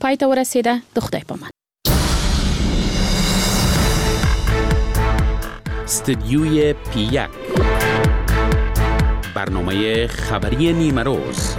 پای ته ورسیده. د خدای په امان. استدیوی پی1 برنامه خبری نیمه روز.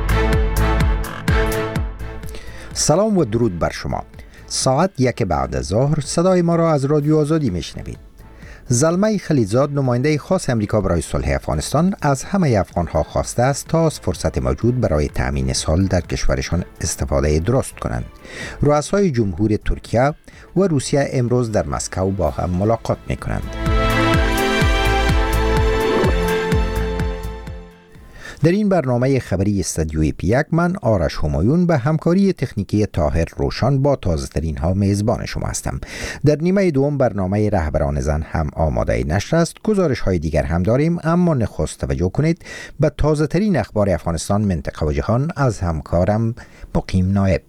سلام و درود بر شما. ساعت 1 بعد از ظهر صدای ما را از رادیو آزادی میشنوید. زلمه خلیزاد نماینده خاص امریکا برای صلح افغانستان از همه افغانها خواسته است تا از فرصت موجود برای تأمین صلح در کشورشان استفاده درست کنند. رؤسای جمهور ترکیه و روسیه امروز در مسکو با هم ملاقات میکنند. در این برنامه خبری استدیوی پی1 من آرش همایون به همکاری تکنیکی طاهر روشان با تازه ترین ها میزبان شما هستم. در نیمه دوم برنامه رهبران زن هم آماده نشر است. گزارش های دیگر هم داریم، اما نخست توجه کنید به تازه ترین اخبار افغانستان، منطقه و جهان از همکارم مقیم نایب.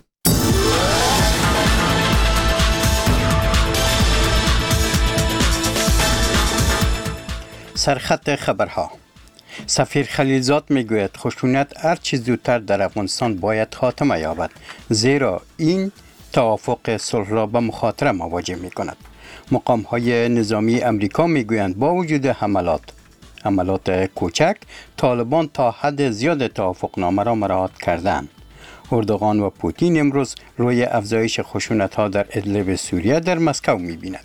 سرخط خبرها. سفیر خلیلزاد میگوید خشونت هر چه زودتر در افغانستان باید خاتمه یابد، زیرا این توافق صلح را به مخاطره مواجه می کند. مقام های نظامی امریکا میگویند با وجود حملات کوچک، طالبان تا حد زیاد توافقنامه را مراعات کردند. اردوغان و پوتین امروز روی افزایش خشونت ها در ادلب سوریه در مسکو می بیند.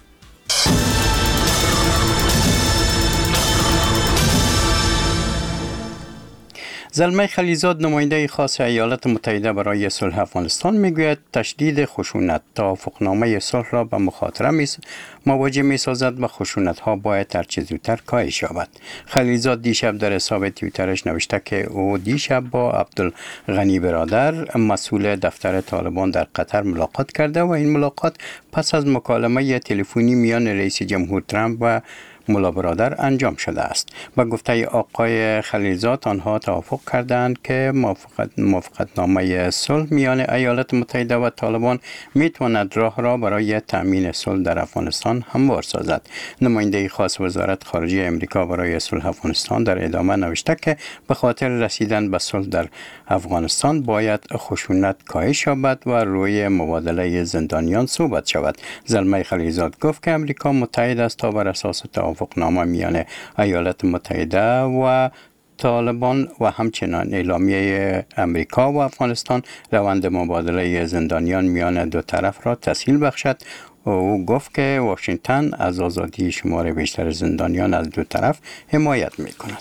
زلمه خلیزاد نماینده خاص ایالات متحده برای صلح افغانستان میگوید تشدید خشونت توافقنامه صلح را به مخاطره مواجه میسازد و خشونت ها باید هر چه زودتر کاهش یابد. خلیزاد دیشب در حساب توییترش نوشته که او دیشب با عبدالغنی برادر مسئول دفتر طالبان در قطر ملاقات کرده و این ملاقات پس از مکالمه تلفنی میان رئیس جمهور ترامپ و ملا برادر انجام شده است. با گفته آقای خلیلزاد آنها توافق کردند که موافقتنامه صلح میان ایالات متحده و طالبان میتواند راه را برای تأمین صلح در افغانستان هموار سازد. نماینده خاص وزارت خارجه امریکا برای صلح افغانستان در ادامه نوشته که به خاطر رسیدن به صلح در افغانستان باید خشونت کاهش یابد و روی مبادله زندانیان صحبت شود. زلمه خلیلزاد گفت که امریکا متحد است تا بر اساس توافقنامه میان ایالات متحده و طالبان و همچنان اعلامیه امریکا و افغانستان روند مبادله زندانیان میان دو طرف را تسهیل بخشد. او گفت که واشنگتن از آزادی شمار بیشتر زندانیان از دو طرف حمایت می کند.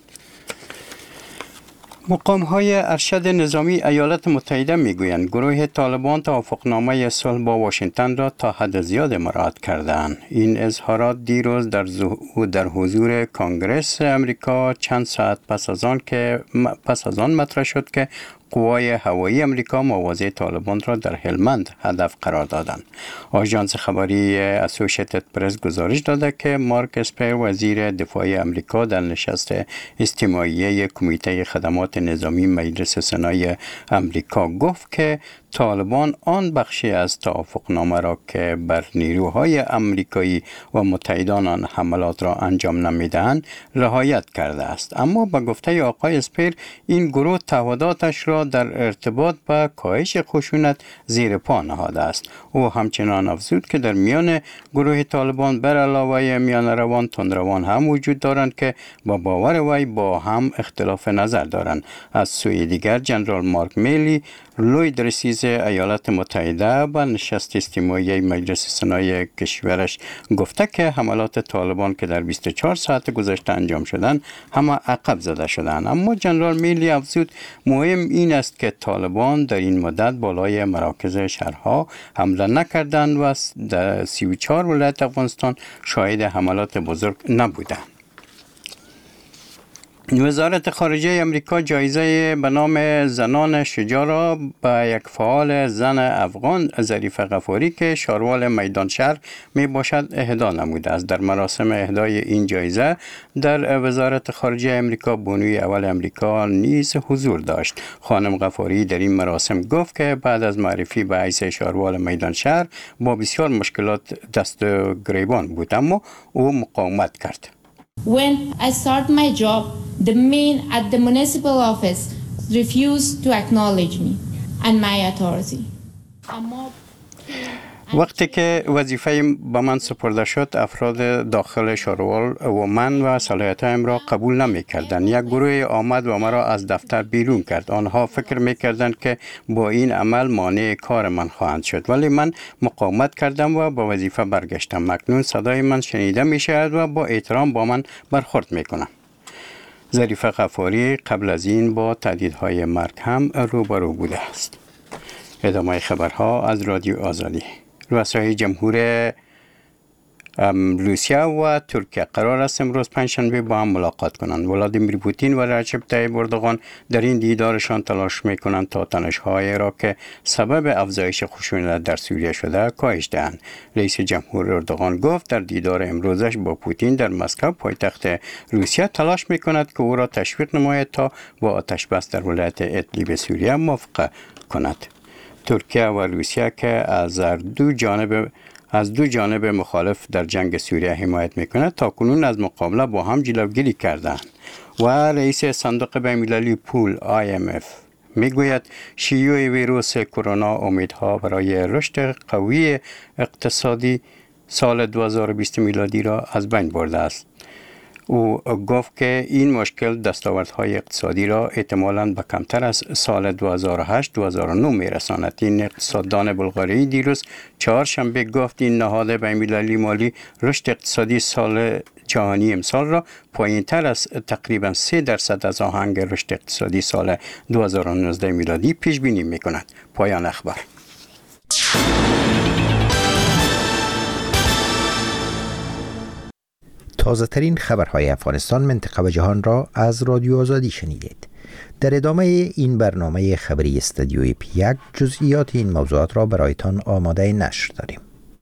مقام های ارشد نظامی ایالات متحده میگویند گروه طالبان توافقنامه صلح با واشنگتن را تا حد زیاد مراعات کردند. این اظهارات دیروز در حضور کانگرس امریکا چند ساعت پس از آن مطرح شد که قوای هوایی امریکا مواضع طالبان را در هلمند هدف قرار دادند. آژانس خبری اسوسییتد پرس گزارش داده که مارک اسپر وزیر دفاع امریکا در نشست اجتماعی کمیته خدمات نظامی مجلس سنای امریکا گفت که طالبان آن بخشی از توافقنامه را که بر نیروهای امریکایی و متحدان آن حملات را انجام نمیدهند رعایت کرده است. اما با گفته آقای اسپر این گروه تعهداتش را در ارتباط با کاهش خشونت زیر پا نهاده است. او همچنان افزود که در میان گروه طالبان بر علاوه میان روان تندروان هم وجود دارند که با باور وی با هم اختلاف نظر دارند. از سوی دیگر جنرال مارک میلی لوی رئیس ایالات متحده با نشست اجتماعی مجلس سنای کشورش گفته که حملات طالبان که در 24 ساعت گذشته انجام شدند همه عقب زده شدند. اما جنرال میلی افزود مهم این است که طالبان در این مدت بالای مراکز شهرها حمله نکردند و در 34 ولایت افغانستان شاهد حملات بزرگ نبودند. وزارت خارجه امریکا جایزه به نام زنان شجاع را به یک فعال زن افغان ظریفه غفاری که شاروال میدان شهر می باشد اهدا نموده است. در مراسم اهدای این جایزه در وزارت خارجه امریکا بانوی اول امریکا نیز حضور داشت. خانم غفاری در این مراسم گفت که بعد از معرفی به حیث شاروال میدان شهر با بسیار مشکلات دست گریبان بود، اما او مقاومت کرد. When I started my job, the men at the municipal office refused to acknowledge me and my authority. وقتی که وظیفه به من سپرده شد، افراد داخل شاروال و من و صلاحیتایم را قبول نمی کردند. یک گروه آمد و مرا از دفتر بیرون کرد. آنها فکر می کردند که با این عمل مانع کار من خواهند شد، ولی من مقاومت کردم و با وظیفه برگشتم. اکنون صدای من شنیده می شود و با احترام با من برخورد می کنم. ظریف غفاری قبل از این با تهدیدهای مرگ هم روبرو بوده است. ادامه خبرها از رادیو آزادی. رؤسای جمهور روسیه و ترکیه قرار است امروز پنجشنبه با هم ملاقات کنند. ولادیمیر پوتین و رجب طیب اردوغان در این دیدارشان تلاش میکنند تا تنش‌هایی را که سبب افزایش خشونت در سوریه شده کاهش دهند. رئیس جمهور اردوغان گفت در دیدار امروزش با پوتین در مسکو پایتخت روسیه تلاش میکند که او را تشویق نماید تا با آتش بس در ولایت ادلیب سوریه موافقه کند. ترکیه و روسیه که از دو جانب مخالف در جنگ سوریه حمایت میکند تا کنون از مقابله با هم جلوگیری کردند و رئیس صندوق بین‌المللی پول IMF میگوید شیوع ویروس کرونا امیدها برای رشد قوی اقتصادی سال 2020 میلادی را از بین برده است. او گفت که این مشکل دستاوردهای اقتصادی را احتمالاً به کمتر از سال 2008-2009 میرساند. این اقتصاددان بلغاریایی دیروز چهارشنبه گفت این نهاد بین‌المللی مالی رشد اقتصادی سال جهانی امسال را پایین تر از تقریباً 3% از آهنگ رشد اقتصادی سال 2019 میلادی پیش بینی میکند. پایان اخبار. تازه ترین خبرهای افغانستان، منطقه و جهان را از رادیو آزادی شنیدید. در ادامه این برنامه خبری استودیوی پیک جزئیات این موضوعات را برایتان آماده نشر داریم.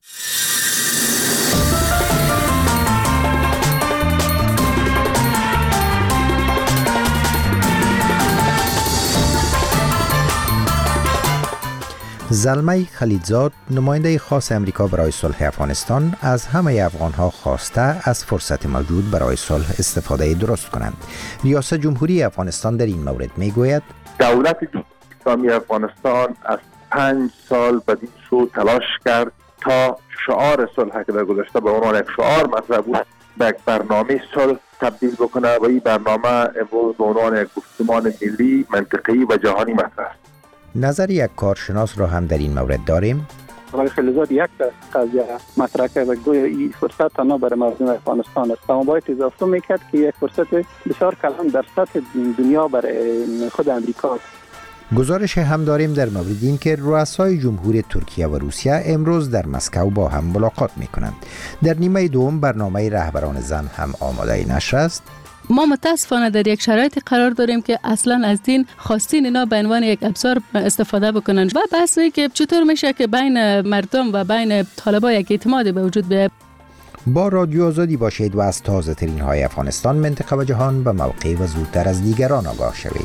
زلمه خلیلزاد، نماینده خاص امریکا برای صلح افغانستان، از همه افغانها خواسته از فرصت موجود برای صلح استفاده درست کنند. ریاست جمهوری افغانستان در این مورد میگوید دولت اسلامی افغانستان از 5 سال بدین سو تلاش کرد تا شعار صلح که در گذشته به عنوان یک شعار مطرح بود به یک برنامه صلح تبدیل بکنه و این برنامه امروز به عنوان یک گفتمان ملی، منطقه‌ای و جهانی مطرح است. نظر یک کارشناس را هم در این مورد داریم. آقای خلیلزاد یک قضیه مطرح کرد و گویا این فرصت تنها برای مردم افغانستان است. اما باید اضافه میکرد که یک فرصت بسیار کلان در سطح دنیا برای خود امریکا است. گزارش هم داریم در مورد این که رؤسای جمهور ترکیه و روسیه امروز در مسکو با هم ملاقات میکنند. در نیمه دوم برنامه رهبران زن هم آماده نشر است. ما متاسفانه در یک شرایطی قرار داریم که اصلا از دین خواستین اینا به عنوان یک ابزار استفاده بکنن و بحثی که چطور میشه که بین مردم و بین طالبان یک اعتماد به وجود بیاید. با رادیو آزادی باشید و از تازه ترین های افغانستان، منطقه و جهان به موقع و زودتر از دیگران آگاه شوید.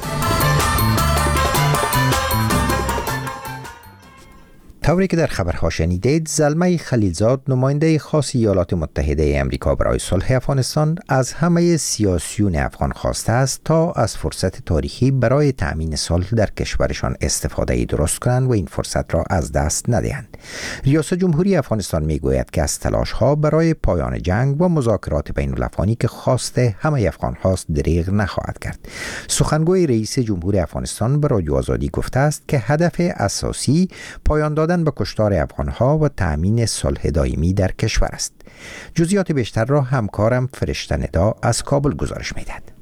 طوری که در خبرها شنیدید، زلمه خلیلزاد، نماینده خاص ایالات متحده امریکا برای صلح افغانستان، از همه سیاسیون افغان خواسته است تا از فرصت تاریخی برای تأمین صلح در کشورشان استفاده درست کنند و این فرصت را از دست ندهند. ریاست جمهوری افغانستان میگوید که از تلاش‌ها برای پایان جنگ و مذاکرات بین الافغانی که خواست همه افغان هاست دریغ نخواهد کرد. سخنگوی رئیس جمهور افغانستان به رادیو آزادی گفته است که هدف اساسی پایان دادن به کشتار افغانها و تأمین صلح دائمی در کشور است. جزئیات بیشتر را همکارم فرشته ندا از کابل گزارش می‌دهد.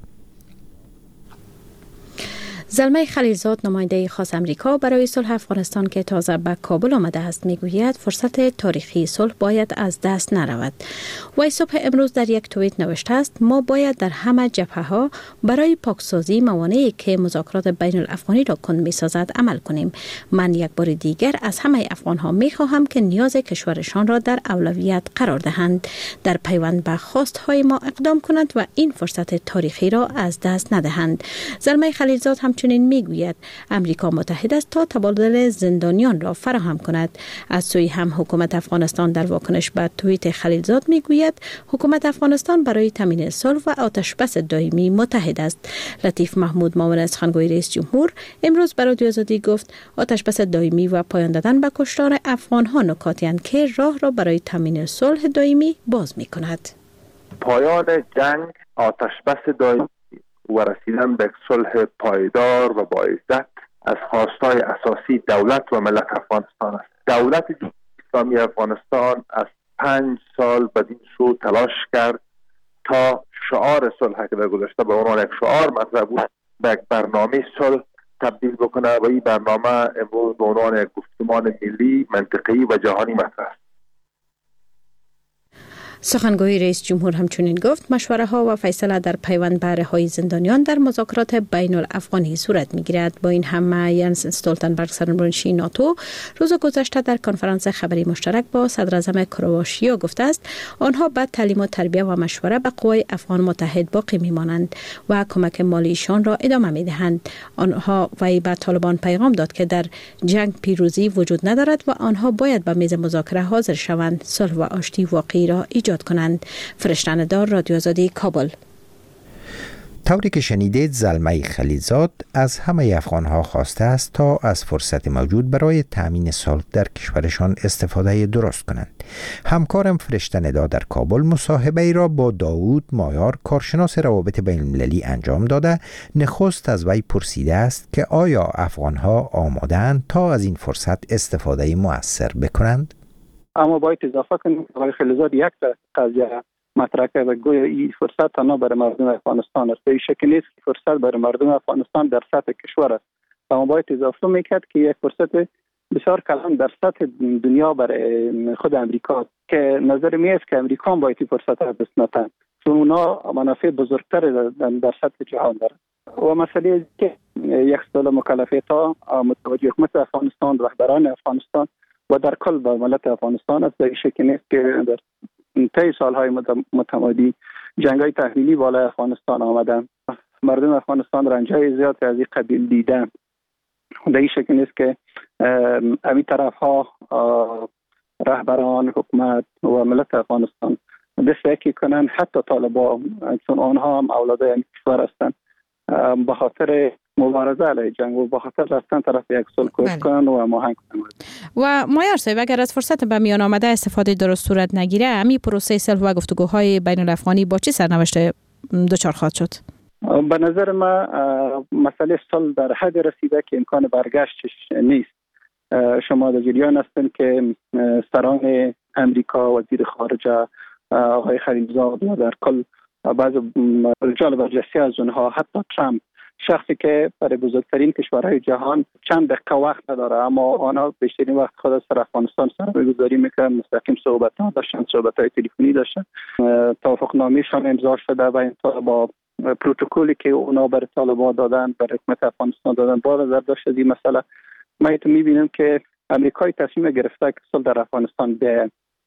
زلمه خلیلزاد، نماینده خاص امریکا برای صلح افغانستان که تازه به کابل آمده است، میگوید فرصت تاریخی صلح باید از دست نرود. وی صبح امروز در یک توییت نوشته است: ما باید در همه جبهه‌ها برای پاکسازی موانعی که مذاکرات بین الافغانی را کند می‌سازد عمل کنیم. من یک بار دیگر از همه افغان‌ها می‌خواهم که نیاز کشورشان را در اولویت قرار دهند، در پیوند به خواست‌های ما اقدام کنند و این فرصت تاریخی را از دست ندهند. زلمه خلیلزاد همچنین همچنین میگوید امریکا متحد است تا تبادل زندانیان را فراهم کند. از سوی هم حکومت افغانستان در واکنش به توییت خلیلزاد میگوید حکومت افغانستان برای تامین صلح و آتشبس دائمی متحد است. لطیف محمود معاون سخنگوی رئیس جمهور امروز به رادیو آزادی گفت آتشبس دائمی و پایان دادن به کشتار افغان‌ها نکاتی اند که راه را برای تامین صلح دائمی باز می‌کند. پایان جنگ، آتشبس دائمی و رسیدن به صلح پایدار و با عزت از خواستهای اساسی دولت و ملت افغانستان است. دولت جمهوری اسلامی افغانستان از 5 سال بدین سو تلاش کرد تا شعار صلح که در گذشته به عنوان یک شعار مطرح بود به یک برنامه صلح تبدیل بکنه و این برنامه امروز به عنوان یک گفتمان ملی، منطقی و جهانی مطرح است. سخنگوی رئیس جمهور همچنین گفت مشوره ها و فیصله در پیوند به رهایی زندانیان در مذاکرات بین الافغانی صورت میگیرد. با این همه ینس استولتنبرگ سرنوشت ناتو روز گذشته در کنفرانس خبری مشترک با صدر اعظم کرواتیا گفته است آنها بعد تعلیم و تربیت و مشوره به قوای افغان متحد باقی میمانند و کمک مالیشان را ادامه میدهند. آنها و به طالبان پیغام داد که در جنگ پیروزی وجود ندارد و آنها باید به میز مذاکره حاضر شوند، صلح و آشتی واقعی را ایجاد کنند. فرشته‌ندار رادیو آزادی کابل. طوری که شنیدید زلمه خلیلزاد از همه افغان‌ها خواسته است تا از فرصت موجود برای تأمین صلح در کشورشان استفاده درست کنند. همکارم فرشته‌ندار در کابل مصاحبه ای را با داوود مایار کارشناس روابط بین المللی انجام داده. نخست از وی پرسیده است که آیا افغان‌ها آماده‌اند تا از این فرصت استفاده مؤثر بکنند؟ اما باید اضافه کنیم که خلیلزاد یک قضیه مطرح کرد و گویا این فرصت تنها برای مردم افغانستان است. این شکل نیست که فرصت برای مردم افغانستان در سطح کشور است. اما باید اضافه میکرد که یک فرصت بسیار کلان در سطح دنیا برای خود امریکا که نظر می است که امریکا باید این فرصت را دست ندهد چون اونا منافع بزرگتر در سطح جهان دارند. و مسئله که یک سال مکلفیت ها متوجه حکومت افغانستان، رهبران افغانستان و در کل با ملت افغانستان است. این شکل نیست که در طی سالهای متمادی جنگ‌های تحمیلی بالای افغانستان آمدن. مردم افغانستان رنج‌های زیاد از این قبیل دیدن. در این شکل نیست که امی طرف‌ها رهبران حکومت و ملت افغانستان دست یکی کنند، حتی طالبان چون آنها هم اولادای این کشور هستند به خاطر مبارزه علیه جنگ و به خاطر رفتن طرف یک صلح کوشش کنند و هماهنگ کنند. و مایار صاحب اگر از فرصت به میان آمده استفاده درست صورت نگیره امی پروسه صلح و گفتگوهای بین الافغانی با چه سرنوشت دچار خواهد شد؟ به نظر ما مسئله صلح در حد رسیده که امکان برگشتش نیست. شما در جریان هستند که سران امریکا، وزیر خارجه آقای خلیلزاد و در کل بعض رجال برجسته از اونها، حتی ترامپ شخصی که برای بزرگترین کشورهای جهان چند دقیقه وقت نداره اما آنها بیشترین وقت خود سر افغانستان سرمایه‌گذاری میکنن، مستقیم صحبت‌ها داشتن، صحبت‌های تلفنی داشتن. توافقنامه‌شان امضا شده و این با پروتکلی که اونا برای طالبان دادن، برای حکومت افغانستان دادن. با نظر داشت از این مسئله ما می‌بینیم که امریکای تصمیم گرفته که صلح در افغانستان به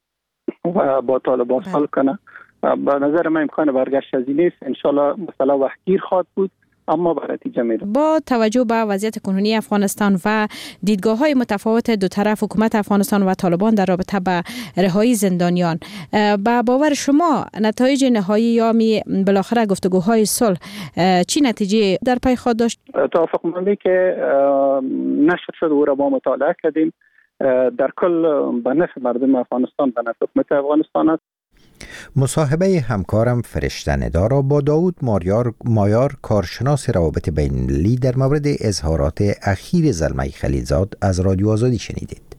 و با طالبان صلح کنه. به نظر من امکان برگشت از این نیست. انشالله مسئله وقتگیر خواهد بود اما به نتیجه میره. با توجه به وضعیت کنونی افغانستان و دیدگاه‌های متفاوت دو طرف حکومت افغانستان و طالبان در رابطه به رهایی زندانیان، با باور شما نتایج نهایی یا بالاخره گفتگوهای صلح چی نتیجه در پی خواهد داشت؟ توافقنامه‌ای که نشر شد او را با مطالعه کردیم، در کل به نفع مردم افغانستان، به نفع حکومت افغانستان است. مصاحبه همکارم فرشته‌ندار را با داوود مایار کارشناس روابط بین المللی در مورد اظهارات اخیر زلمه خلیلزاد از رادیو آزادی شنیدید.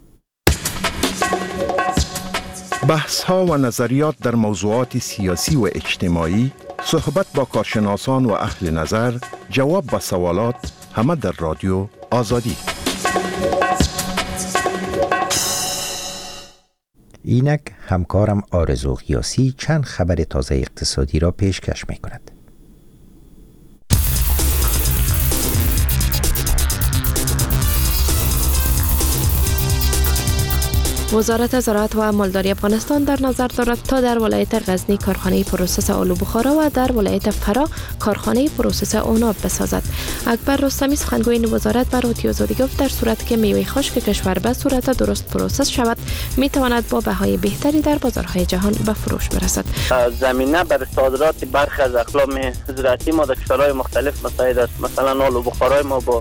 بحث‌ها و نظریات در موضوعات سیاسی و اجتماعی، صحبت با کارشناسان و اهل نظر، جواب به سوالات، همه در رادیو آزادی. اینک همکارم آرزو غیاسی چند خبر تازه اقتصادی را پیشکش می کند. وزارت زراعت و مالداری افغانستان در نظر دارد تا در ولایت غزنی کارخانه پروسس آلو بخارا و در ولایت فرا کارخانه پروسس عناب بسازد. اکبر رستمی سخنگوی وزارت بر رادیو آزادی گفت در صورتی که میوه خشک کشور به صورت درست پروسس شود می تواند با بهای بهتری در بازارهای جهان به فروش برسد. زمینه برای صادرات برخی از اقلام زراعتی ما در کشورهای مختلف مساعد است. مثلا آلو بخارای ما با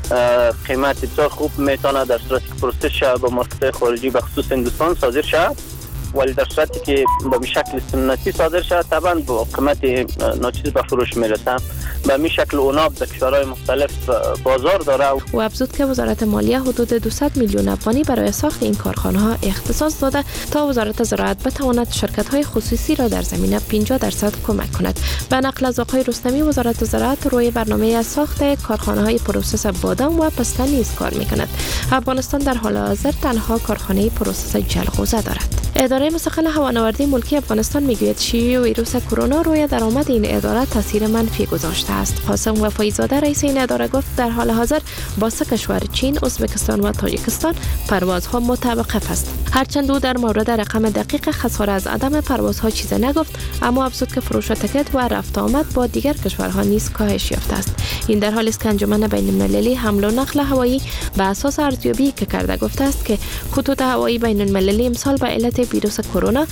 قیمت بسیار خوب میتونه در صورتی که پروسس شود با مارکت خارجی به خصوص هندوستان صادر شود، ولی در صورتی که به شکل سنتی صادر شود طبعا با قیمت ناچیز به فروش میرسه. به می شکل عناب در کشورهای مختلف بازار داره. و افزود که وزارت مالیه حدود 200 میلیون افغانی برای ساخت این کارخانه ها اختصاص داده تا وزارت زراعت بتواند شرکت های خصوصی را در زمینه 50% کمک کند. به نقل از آقای رستمی وزارت زراعت روی برنامه ساخت کارخانه های پروسس بادام و پسته نیز کار میکند. افغانستان در حال حاضر تنها کارخانه پروسس جلغوزه دارد. اداره مستقل هوانوردی ملکی افغانستان میگوید شیوع ویروس کرونا روی درآمد این اداره تاثیر منفی گذاشته است. قاسم وفایزاده رئیس این اداره گفت در حال حاضر با سه کشور چین، ازبکستان و تاجیکستان پروازها متوقف است. هرچند او در مورد رقم دقیق خساره از عدم پروازها چیزی نگفت، اما افزود که فروش تکت و رفت آمد با دیگر کشورها نیز کاهش یافته است. این در حالی است که انجمن بین‌المللی حمل و نقل هوایی به اساس ارزیابی که کرده گفته است که خطوط هوایی بین‌المللی امسال به علت ویروس کرونا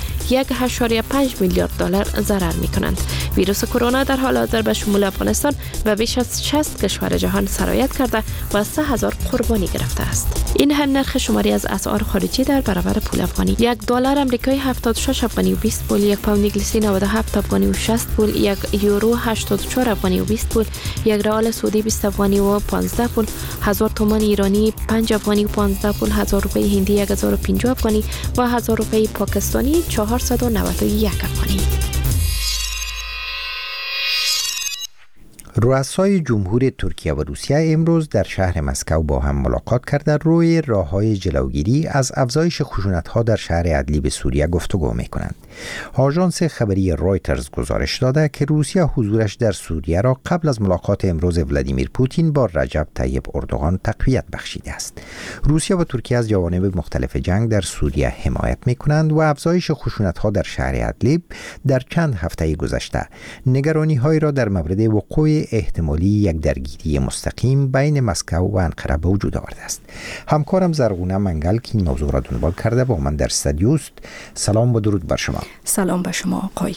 1.5 میلیارد دلار ضرر می‌کنند. ویروس کرونا در حال حاضر به شمول افغانستان و بیش از 60 کشور جهان سرایت کرده و 3000 قربانی گرفته است. این هم نرخ شماری از اسعار خارجی در برابر پول افغانی: $1 آمریکایی 76 افغانی و 20 پول، 1 پوند انگلیسی 97 افغانی و 60 پول، 1 یورو 84 افغانی و 20 پول، 1 ریال سعودی 20 افغانی و 15 پول، 1000 تومان ایرانی 5 افغانی و 15 پول، 1000 روپیه هندی 1050 افغانی و 1000 روپیه پاکستانی 491 افغانی. رؤسای جمهور ترکیه و روسیه امروز در شهر مسکو با هم ملاقات کرده روی راه‌های جلوگیری از افزایش خشونت‌ها در شهر ادلیب سوریه گفتگو می‌کنند. آژانس خبری رایترز گزارش داده که روسیه حضورش در سوریه را قبل از ملاقات امروز ولادیمیر پوتین با رجب طیب اردوغان تقویت بخشیده است. روسیه و ترکیه از جوانب مختلف جنگ در سوریه حمایت می‌کنند و افزایش خشونت‌ها در شهر ادلیب در چند هفته گذشته نگرانی‌هایی را در مورد وقوع احتمالی یک درگیری مستقیم بین مسکو و انقره به وجود آورده است. همکارم زرغونه منگل که این موضوع را دنبال کرده با من در استودیو است. سلام و درود بر شما. سلام به شما آقای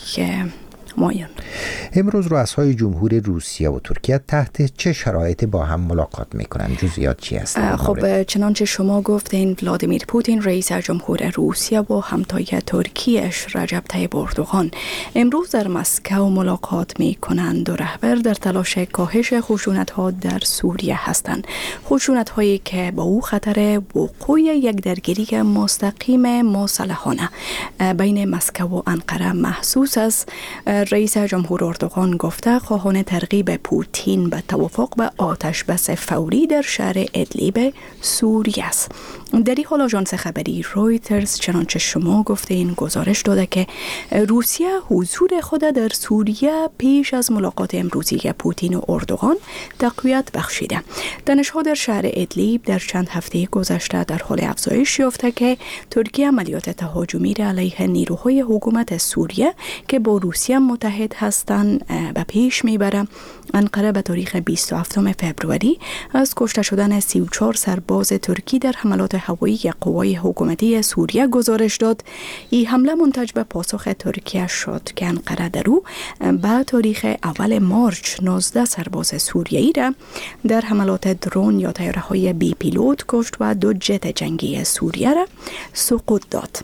مایان. امروز رؤسای جمهور روسیه و ترکیه تحت چه شرایطی با هم ملاقات میکنند؟ جزئیات چی است؟ خب چنانچه شما گفتین ولادیمیر پوتین رئیس جمهور روسیه و همتای ترکیش رجب طیب اردوغان امروز در مسکو ملاقات میکنند و رهبر در تلاش کاهش خشونت‌ها در سوریه هستند. خشونت‌هایی که با او خطر وقوع یک درگیری مستقیم مسلحانه بین مسکو و انقره محسوس است. رئیس جمهور اردوغان گفته خواهان ترغیب پوتین به توافق به آتش بس فوری در شهر ادلیب سوریه است. در این حال آژانس خبری رایترز چنانچه شما گفته این گزارش داده که روسیه حضور خود در سوریه پیش از ملاقات امروزی پوتین و اردوغان تقویت بخشیده. تنش‌ها در شهر ادلیب در چند هفته گذشته در حال افزایش یافته که ترکیه عملیات تهاجمی علیه نیروهای حکومت سوریه که با روسیه متحد هستند به پیش میبره. انقره به تاریخ 27 فوریه از کشته شدن 34 سرباز ترکی در حملات هوایی قوای حکومتی سوریه گزارش داد. این حمله منتج به پاسخ ترکیه شد که انقره در او به تاریخ اول مارچ 19 سرباز سوریه‌ای را در حملات درون یا طیاره‌های بی پیلوت کشت و 2 جت جنگی سوریه را سقوط داد.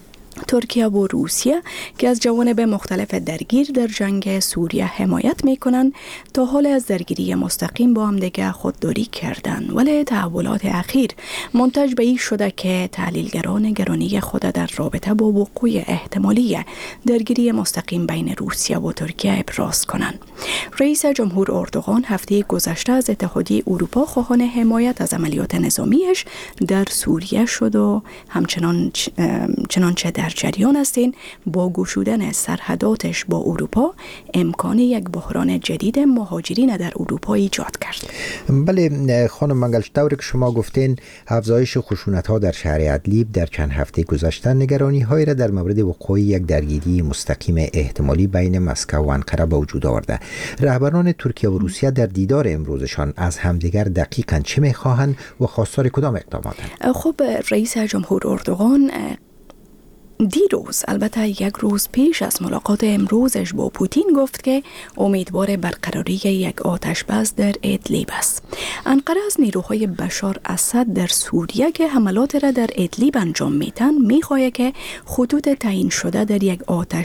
ترکیه و روسیه که از جوانب مختلف درگیر در جنگ سوریه حمایت می‌کنند تا حال از درگیری مستقیم با همدیگر خودداری کردند، ولی تحولات اخیر منتج به این شده که تحلیلگران نگرانی خود در رابطه با وقوع احتمالی درگیری مستقیم بین روسیه و ترکیه ابراز کنند. رئیس جمهور اردوغان هفته گذشته از اتحادیه اروپا خواهان حمایت از عملیات نظامیش در سوریه شد و همچنان چنانچه در جریان هستین با گشودن سرحداتش با اروپا امکان یک بحران جدید مهاجرین در اروپا ایجاد کرد. بله خانم منگل، طوری که شما گفتین افزایش خشونت‌ها در شهر ادلیب در چند هفته گذشته نگرانی‌هایی را در مورد وقوع یک درگیری مستقیم احتمالی بین مسکو و انقره به وجود آورده. رهبران ترکیه و روسیه در دیدار امروزشان از همدیگر دقیقاً چه می‌خواهند و خواستار کدام اقداماتند؟ خب رئیس جمهور اردوغان دیروز، البته یک روز پیش از ملاقات امروزش با پوتین گفت که امیدوار برقراری یک آتش بس در ادلیب است. انقره از نیروهای بشار اسد در سوریه که حملات را در ادلیب انجام میدن میخواهد که خطوط تعیین شده در یک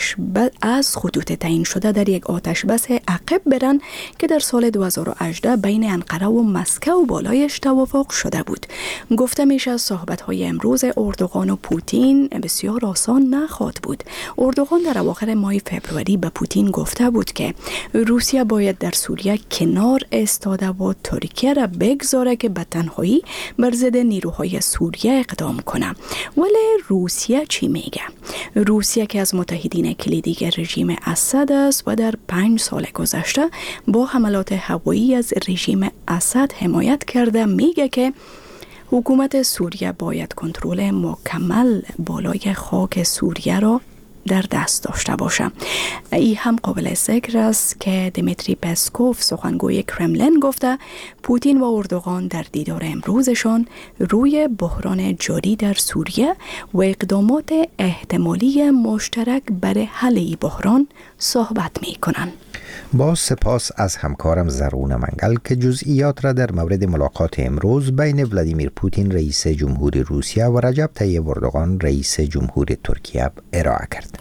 آتش بس عقب برن که در سال 2018 بین انقره و مسکو بالایش توافق شده بود. گفته میشه صحبت‌های امروز اردوغان و پوتین بسیار آسان نخواهد بود. اردوغان در اواخر ماه فوریه به پوتین گفته بود که روسیه باید در سوریه کنار ایستاده و ترکیه را بگذاره که به تنهایی بر ضد نیروهای سوریه اقدام کنه. ولی روسیه چی میگه؟ روسیه که از متحدین کلیدی رژیم اسد است و در 5 سال گذشته با حملات هوایی از رژیم اسد حمایت کرده، میگه که حکومت سوریه باید کنترل مکمل بالای خاک سوریه را در دست داشته باشه. این هم قابل ذکر است که دمیتری پسکوف سخنگوی کرملین گفته پوتین و اردوغان در دیدار امروزشان روی بحران جاری در سوریه و اقدامات احتمالی مشترک برای حل این بحران صحبت می کنند. با سپاس از همکارم زرون منگل که جزئیات را در مورد ملاقات امروز بین ولادیمیر پوتین رئیس جمهور روسیه و رجب طیب اردوغان رئیس جمهور ترکیه ارائه کرد.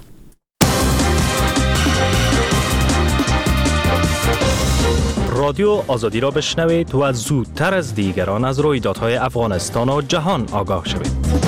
رادیو آزادی را بشنوید و زودتر از دیگران از رویدادهای افغانستان و جهان آگاه شوید.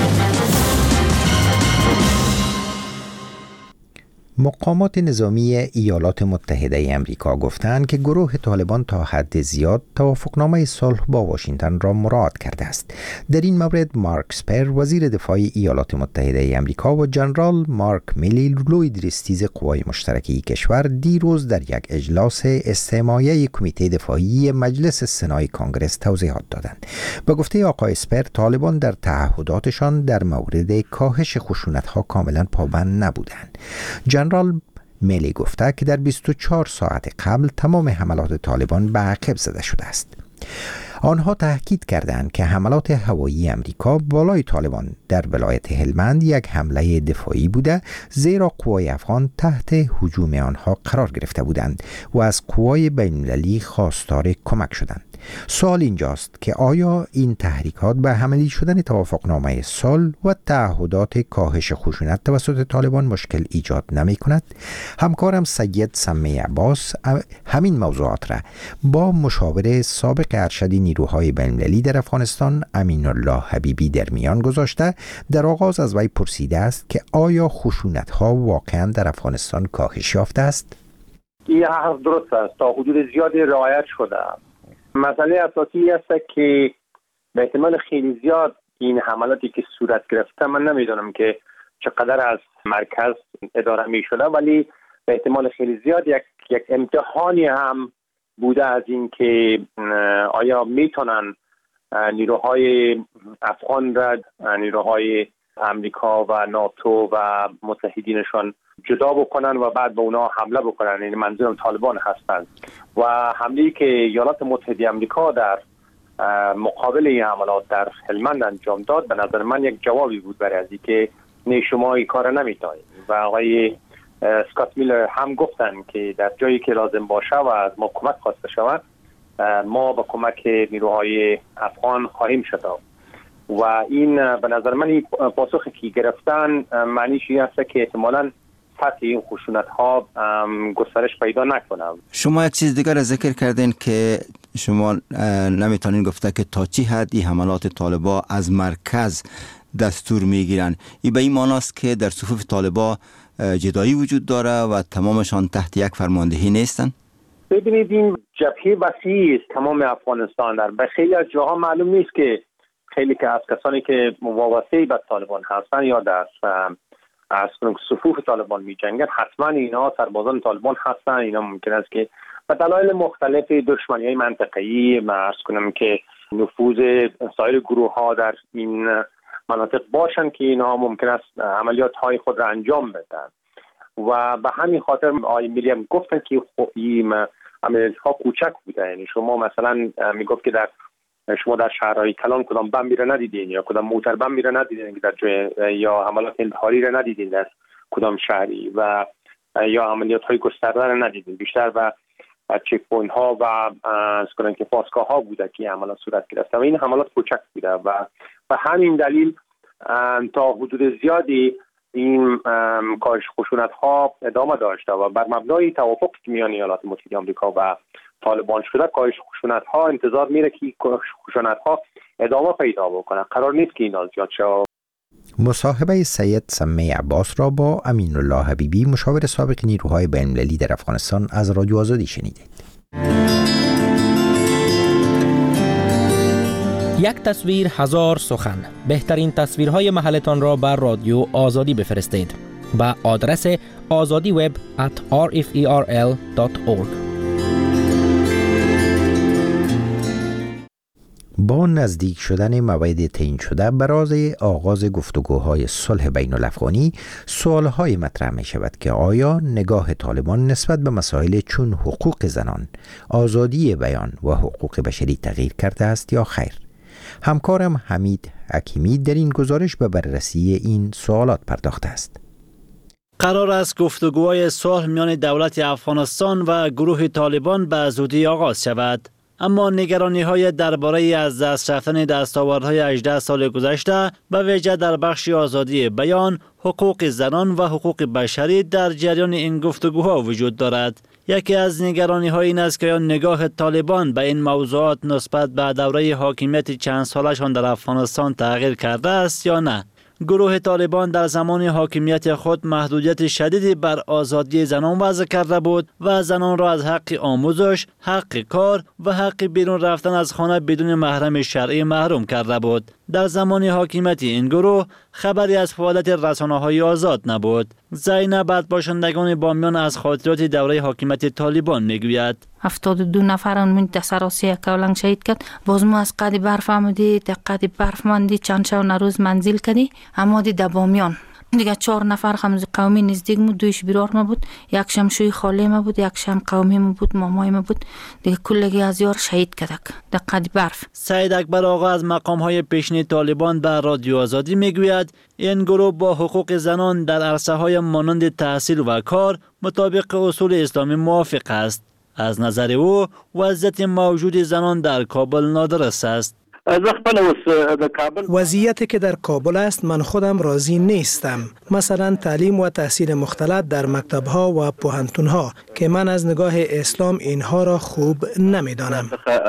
مقامات نظامی ایالات متحده امریکا گفتند که گروه طالبان تا حد زیاد توافقنامه صلح با واشنگتن را مراعات کرده است. در این مورد مارک اسپر وزیر دفاع ایالات متحده امریکا و جنرال مارک میلی لوید رستیز قوای مشترکه کشور دیروز در یک اجلاس استماعی کمیته دفاعی مجلس سنای کنگره توضیحات دادند. به گفته آقای اسپر طالبان در تعهداتشان در مورد کاهش خشونت‌ها کاملا پابند نبودند. جنرال میلی گفته که در 24 ساعت قبل تمام حملات طالبان به عقب زده شده است. آنها تاکید کردند که حملات هوایی امریکا بالای طالبان در ولایت هلمند یک حمله دفاعی بوده، زیرا قوای افغان تحت هجوم آنها قرار گرفته بودند و از قوای بین‌المللی خواستار کمک شدند. سوال اینجاست که آیا این تحریکات به عملی شدن توافقنامه صلح و تعهدات کاهش خشونت توسط طالبان مشکل ایجاد نمی کند؟ همکارم سید سمی عباس همین موضوعات را با مشاور سابق ارشد نیروهای بین‌المللی در افغانستان امین الله حبیبی در میان گذاشته. در آغاز از وی پرسیده است که آیا خشونت ها واقعا در افغانستان کاهش یافته است؟ این حرف درست است، تا حدود زیادی رعایت شده. مسئله اساسی است که به احتمال خیلی زیاد این حملاتی که صورت گرفته، من نمیدونم که چقدر از مرکز اداره می شده، ولی به احتمال خیلی زیاد یک امتحانی هم بوده از این که آیا میتونن نیروهای افغان را نیروهای امریکا و ناتو و متحدینشان جدا بکنن و بعد به اونا حمله بکنن. یعنی منظورم طالبان هستند و حمله‌ای که ایالات متحده امریکا در مقابل این حملات در هلمند انجام داد، به نظر من یک جوابی بود برای از اینکه نه شما این کار نمی‌کنید. و آقای اسکات میلر هم گفتن که در جایی که لازم باشه و از ما کمک خواسته شود، ما با کمک نیروهای افغان خواهیم شد. و این به نظر من این پاسخی که گرفتن معنیش این است که احتمالاً سطح این خشونت ها گسترش پیدا نکنه. شما یک چیز دیگر ذکر کردین که شما نمیتونین گفته که تا چی حد این حملات طالبا از مرکز دستور میگیرن. این به این معناست که در صفوف طالبا جدایی وجود داره و تمامشان تحت یک فرماندهی نیستن؟ ببینید این جبهه وسیع است تمام افغانستان. در خیلی از جاها معلوم نیست که خیلی که از کسانی که وابسته به طالبان هستن یا در از صفوف طالبان می‌جنگند، حتما اینا سربازان طالبان هستن. اینا ممکن است که به دلایل مختلف دشمنی‌های منطقه‌ای عرض کنم که نفوذ سایر گروه‌ها در این مناطق باشن که اینها ممکن است عملیات‌های خود را انجام بدن و به همین خاطر آقای ملی هم گفتن که این عملیات‌ها کوچک بوده. یعنی شما مثلا میگفت که شما در شهرهای کلان کدام بم میره ندیدین یا کدام موتر بم میره ندیدین که در جای یا حملات انتحاری را ندیدین در کدام شهری و یا عملیات‌های گسترده را ندیدین. بیشتر و چک پوینت ها و از کنن که پاسگاه ها بوده که حملات صورت گرفته و این حملات کوچک بوده و به همین دلیل تا حدود زیادی این کاهش خشونت ها ادامه داشته و بر مبنای توافق میان ایالات متحده آمریکا و طالبان شده کاهش خشونت ها انتظار میره که خشونت ها ادامه پیدا بکنه. قرار نیست که اینا زیاد شه. مصاحبه سید سمه عباس را با امین الله حبیبی مشاور سابق نیروهای بین‌المللی در افغانستان از رادیو آزادی شنیدید. یک تصویر هزار سخن. بهترین تصویرهای محلتان را بر رادیو آزادی بفرستید با آدرس azadiweb@rferl.org. با نزدیک شدن موعد تعیین شده برای آغاز گفتگوهای صلح بین الافغانی سوالهای مطرح می شود که آیا نگاه طالبان نسبت به مسائل چون حقوق زنان، آزادی بیان و حقوق بشری تغییر کرده است یا خیر؟ همکارم حمید حکیمی در این گزارش به بررسی این سوالات پرداخته است. قرار است گفتگوهای صلح میان دولت افغانستان و گروه طالبان به زودی آغاز شود. اما نگرانی‌های درباره از دست رفتن دستاوردهای 18 سال گذشته به ویژه در بخش آزادی بیان، حقوق زنان و حقوق بشری در جریان این گفتگوها وجود دارد. یکی از نگرانی‌های این است که نگاه طالبان به این موضوعات نسبت به دوره حاکمیت چند سالشان در افغانستان تغییر کرده است یا نه. گروه طالبان در زمان حاکمیت خود محدودیت شدیدی بر آزادی زنان وضع کرده بود و زنان را از حق آموزش، حق کار و حق بیرون رفتن از خانه بدون محرم شرعی محروم کرده بود. در زمان حاکمیت این گروه خبری از فعالیت رسانه‌های آزاد نبود. زینب باشندگان بامیان از خاطرات دوره حاکمیت طالبان میگوید 72 نفران من تسراسی کولنگ شهید کرد. باز ما از قد برف آمدی تا قد برف ماندی چند شو نروز منزل کردی اما دی در بامیان دیگه 4 نفر خمز قومی نزدیک مو، دویش بیرار ما بود، یک شم شوی خاله ما بود، یک شم قومی ما بود، مامای ما بود، دیگه کلگی از یار شهید کردک در قد برف. سید اکبر آقا از مقام‌های پیشین طالبان به رادیو آزادی میگوید این گروه با حقوق زنان در عرصه‌های مانند تحصیل و کار مطابق اصول اسلامی موافق است. از نظر او وضعیت موجود زنان در کابل نادرست است. وضعیتی که در کابل است من خودم راضی نیستم. مثلا تعلیم و تحصیل مختلط در مکتب‌ها و پوهنتون‌ها که من از نگاه اسلام اینها را خوب نمی‌دانم.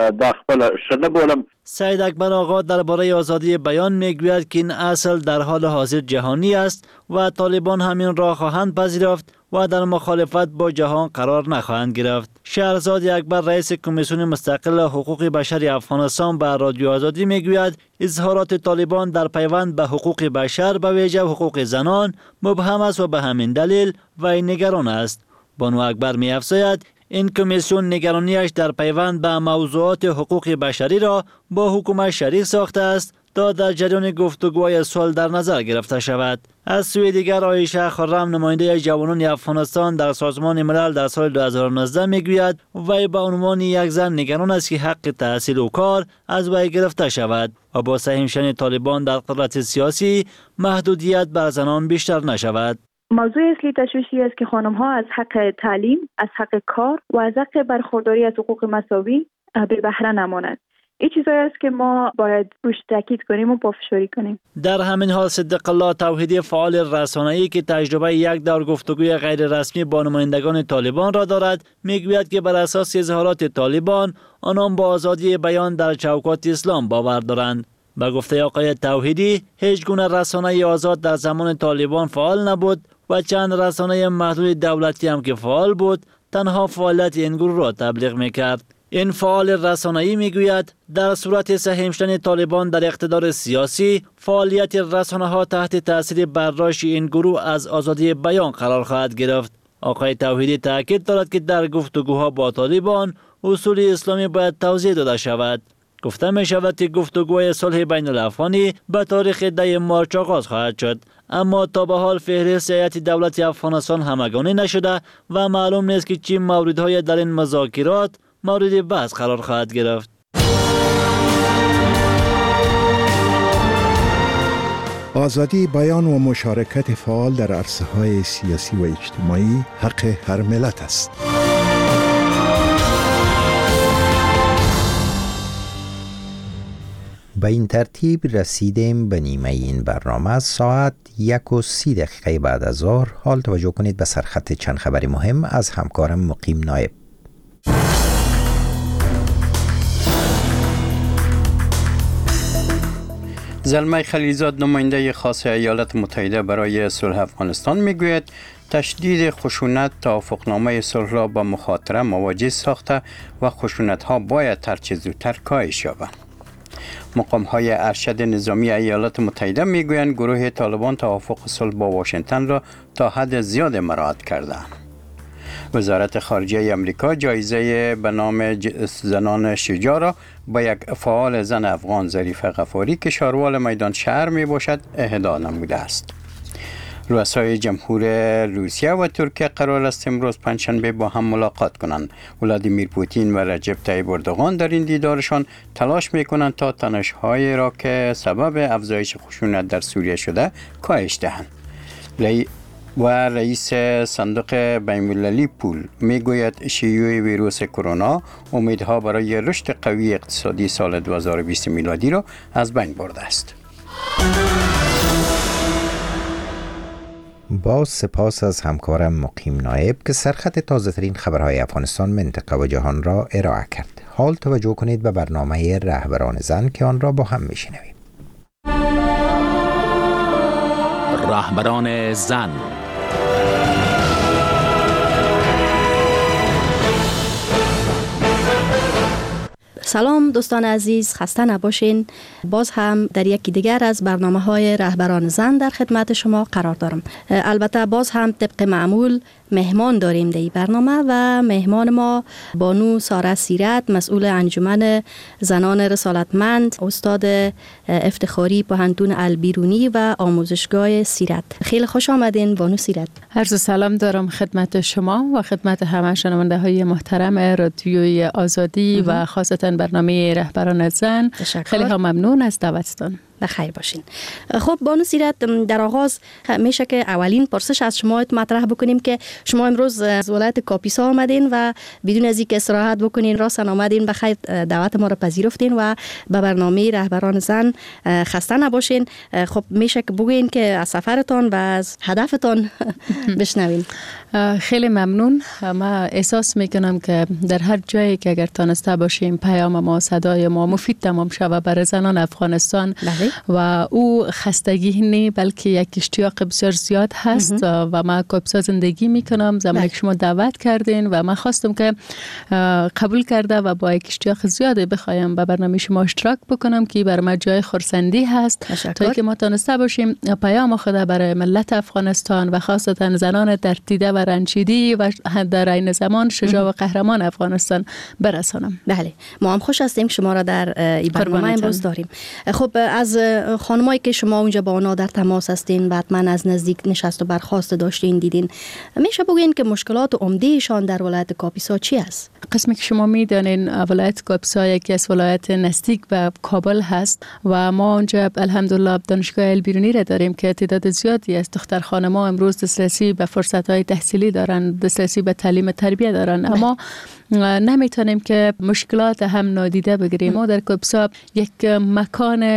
سید اکبر آقا درباره آزادی بیان میگوید که این اصل در حال حاضر جهانی است و طالبان همین را خواهند پذیرفت و در مخالفت با جهان قرار نخواهند گرفت. شهرزاد اکبر رئیس کمیسیون مستقل حقوق بشر افغانستان به رادیو آزادی میگوید اظهارات طالبان در پیوند به حقوق بشر به ویژه حقوق زنان مبهم است و به همین دلیل وی نگران است. بانو اکبر می‌افزاید این کمیسیون نگرانیش در پیوند به موضوعات حقوق بشری را با حکومت شریک ساخته است تا در جریان گفتگوهای صلح در نظر گرفته شود. از سوی دیگر عایشه خرم نماینده جوانان افغانستان در سازمان ملل در سال 2019 میگوید وی به عنوان یک زن نگران است که حق تحصیل و کار از وی گرفته شود و با سهم شدن طالبان در قدرت سیاسی محدودیت بر زنان بیشتر نشود. موضوع اصلی تشویشی است که خانم‌ها از حق تعلیم، از حق کار و از حق برخورداری از حقوق مساوی به بهره نماند. این چیزایی است که ما باید روش تاکید کنیم و پافشاری کنیم. در همین حال صدق الله توحیدی فعال رسانه‌ای که تجربه یک دور گفتگوی غیر رسمی با نمایندگان طالبان را دارد میگوید که بر اساس اظهارات طالبان آنان با آزادی بیان در چوکات اسلام باور دارند. با گفته آقای توحیدی هیچ گونه رسانه آزاد در زمان طالبان فعال نبود و چند رسانه محدود دولتی هم که فعال بود تنها فعالیت این گروه را تبلیغ میکرد. این فعال رسانه‌ای میگوید در صورت سهیم شدن طالبان در اقتدار سیاسی، فعالیت رسانه‌ها تحت تاثیر برداشت این گروه از آزادی بیان قرار خواهد گرفت. آقای توحیدی تاکید دارد که در گفتگوها با طالبان اصول اسلامی باید توضیح داده شود. گفته می شود که گفتگوهای صلح بین الافغانی به تاریخ 10 مارچ آغاز خواهد شد، اما تا به حال فهرست هیئت دولت افغانستان همگانی نشده و معلوم نیست که چه موردهای در این مذاکرات مورد بحث قرار خواهد گرفت. آزادی بیان و مشارکت فعال در عرصه‌های سیاسی و اجتماعی حق هر ملت است. به این ترتیب رسیدیم به نیمه این برنامه. ساعت 1:30 بعد از ظهر. حال توجه کنید به سرخط چند خبر مهم از همکارم مقیم نایب. زلمه خلیلزاد نماینده خاص ایالات متحده برای صلح افغانستان میگوید تشدید خشونت توافقنامه صلح را با مخاطره مواجه ساخته و خشونت ها باید هرچه زودتر کاهش یابند. مقام های ارشد نظامی ایالات متحده میگویند گروه طالبان توافق صلح با واشنگتن را تا حد زیاد مراعات کردند. وزارت خارجه امریکا جایزه به نام زنان شجاع را با یک فعال زن افغان ظریفه غفاری که شاروال میدان شهر می باشد اهدا نموده است. رؤسای جمهور روسیه و ترکیه قرار است امروز پنجشنبه با هم ملاقات کنند. ولادیمیر پوتین و رجب طیب اردوغان در این دیدارشان تلاش می‌کنند تا تنش‌های را که سبب افزایش خشونت در سوریه شده کاهش دهند. و رئیس صندوق بین‌المللی پول میگوید شیوع ویروس کرونا امیدها برای رشد قوی اقتصادی سال 2020 میلادی را از بین برده است. با سپاس از همکارم مقیم نایب که سرخط تازه ترین خبرهای افغانستان، منطقه و جهان را ارائه کرد. حال توجه کنید به برنامه رهبران زن که آن را با هم میشنویم. رهبران زن. سلام دوستان عزیز، خسته نباشین. باز هم در یکی دیگر از برنامه‌های رهبران زن در خدمت شما قرار دارم. البته باز هم طبق معمول مهمان داریم در این برنامه و مهمان ما بانو ساره سیرت، مسئول انجمن زنان رسالتمند، استاد افتخاری پوهنتون البیرونی و آموزشگاه سیرت. خیلی خوش آمدین بانو سیرت. عرض سلام دارم خدمت شما و خدمت همه شنونده های محترم رادیوی آزادی و خاصتا برنامه رهبران زن. خیلی ها ممنون از دعوتتان. بخیر باشین. خب بانو سیرت، در آغاز میشه که اولین پرسش از شما مطرح بکنیم که شما امروز از ولایت کاپیسا آمدین و بدون از اینکه استراحت بکنین راسن آمدین، بخیر دعوت ما را پذیرفتین و به برنامه رهبران زن خسته نباشین. خب میشه که بگین که از سفرتان و از هدفتان بشنوین. خیلی ممنون. ما احساس میکنم که در هر جایی که اگر تانسته باشیم پیام ما، صدای ما مفید تمام شود برای زنان افغانستان و او خستگی نه بلکه یک اشتیاق بسیار زیاد هست و ما کاپیسا زندگی میکنم. زمانی که شما دعوت کردین و من خواستم که قبول کرده و با یک اشتیاق زیاده بخوایم به برنامه شما اشتراک بکنم که برای ما جای خرسندی هست تا که ما تانسته باشیم پیام خود برای ملت افغانستان و خاصتا زنان در دیده و رنجیدی و در این زمان شجاع و قهرمان افغانستان برسانم. بله، ما هم خوش هستیم شما را در این برنامه امروز داریم. خب از خانمایی که شما اونجا با اونا در تماس هستین، حتما از نزدیک نشست و برخاست داشتین، دیدین، میشه بگین که مشکلات عمدهشان در ولایت کاپیسا چی است؟ قسمی که شما میدانین ولایت کاپیسا یکی از ولایت نزدیک به کابل هست و ما اونجا الحمدلله دانشگاه البیرونی را داریم که تعداد زیادی از دختر خانم‌ها امروز دسترسی به فرصت‌های تحصیلی دارن، دسترسی به تعلیم تربیت دارن، اما نمیتونیم که مشکلات هم نادیده بگیریم. ما در کاپیسا یک مکان کاری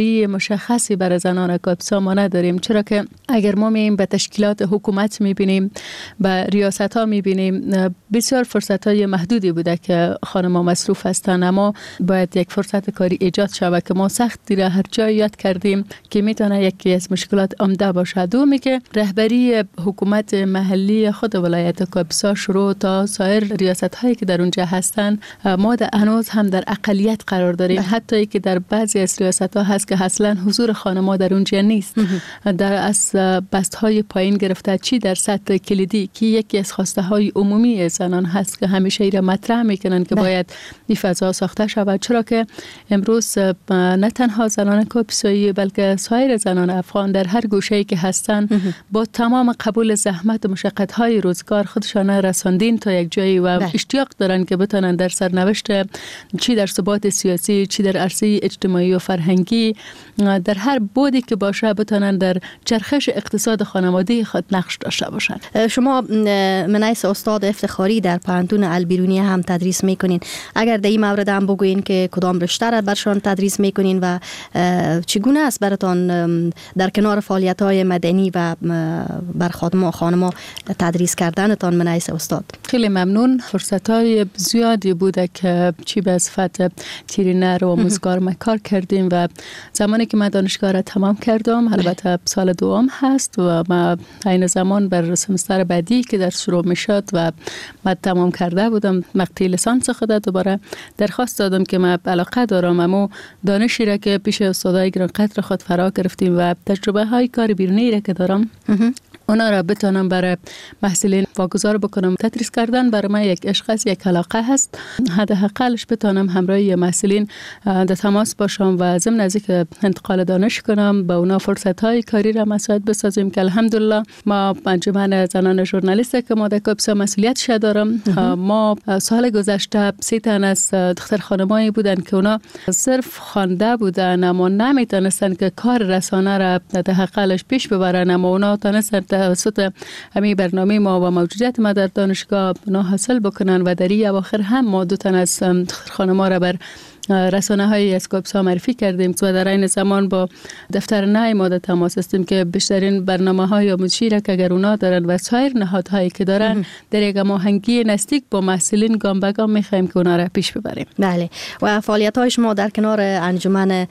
رهبری مشخصی برای زنان کاپیسا ما نداریم، چرا که اگر ما مییم به تشکیلات حکومت میبینیم، به ریاست ها میبینیم، بسیار فرصت های محدودی بوده که خانم ها مصروف هستند، اما باید یک فرصت کاری ایجاد شود که ما سختی را هر جای یاد کردیم که میتونه یکی از مشکلات عمده باشه. دومی که رهبری حکومت محلی خود ولایت کاپیسا شروع تا سایر ریاست هایی که در اونجا هستند، ما هنوز هم در اقلیت قرار داریم، حتی که در بعضی از ریاست ها هست که اصلا حضور خانم‌ها در اونجا نیست. در از بست های پایین گرفته چی در سطح کلیدی که یکی از خواسته های عمومی زنان هست که همیشه ایره مطرح میکنن که باید این فضا ساخته شود، چرا که امروز نه تنها زنان کاپیسایی بلکه سایر زنان افغان در هر گوشه‌ای که هستن با تمام قبول زحمت و مشقت های روزگار خودشان رساندین تا یک جایی و اشتیاق دارن که بتونن در سرنوشت چی در ثبات سیاسی، چی در عرصه اجتماعی و فرهنگی، در هر بودی که باشه بتونن در چرخش اقتصاد خانواده خود نقش داشته باشند. شما منیس استاد افتخاری در پانتون البیرونیه هم تدریس میکنین. اگر در این مورد هم بگوین که کدام رشته را برشان تدریس میکنین و چگونه است براتون در کنار فعالیت‌های مدنی و بر خانم‌ها تدریس کردنتان منیس استاد؟ خیلی ممنون. فرصت‌های زیادی بوده که چی به صفت ترینر و آموزگار مکار کردیم و زمانی که من دانشگاه را تمام کردم، البته سال دوم هست و ما این زمان بر سمستر بعدی که در شروع میشد و من تمام کرده بودم مقطع لیسانس خود، دوباره درخواست دادم که من علاقه دارم اما دانشی را که پیش استادای گرانقدر خود فرا گرفتیم و تجربه های کار بیرونی را که دارم اونا را بتونم برای محصلین واگذار بکنم. تدریس کردن برای من یک عشق است، یک علاقه هست. حداقلش بتونم همراه محصلین در تماس باشم و ضمن از اینکه انتقال دانش کنم به اونا فرصت‌های کاری را مساعد بسازیم که الحمدلله ما انجمن زنان ژورنالیست که ما در کاپیسا مسئولیتش دارم، ما سال گذشته 3 تن از دختر خانمایی بودن که اونا صرف خوانده بودن اما نمیتونستن که کار رسانه را حداقلش پیش ببرن، اما اونا تونستن توسط همین برنامه ما و موجودیت ما در دانشگاه حاصل بکنن و در این اواخر هم ما 2 تن از خانم‌ها را بر رسانه های از کاپیسا معرفی کردیم و در این زمان با دفتر نای ما در تماس هستیم که بیشترین برنامه های آموزشی را که اگر اونا دارن و سایر نهادهایی که دارن در یک هماهنگی نزدیک با محصلین گام به گام می‌خوایم که اونا را پیش ببریم. بله. و فعالیت های شما در کنار انجمن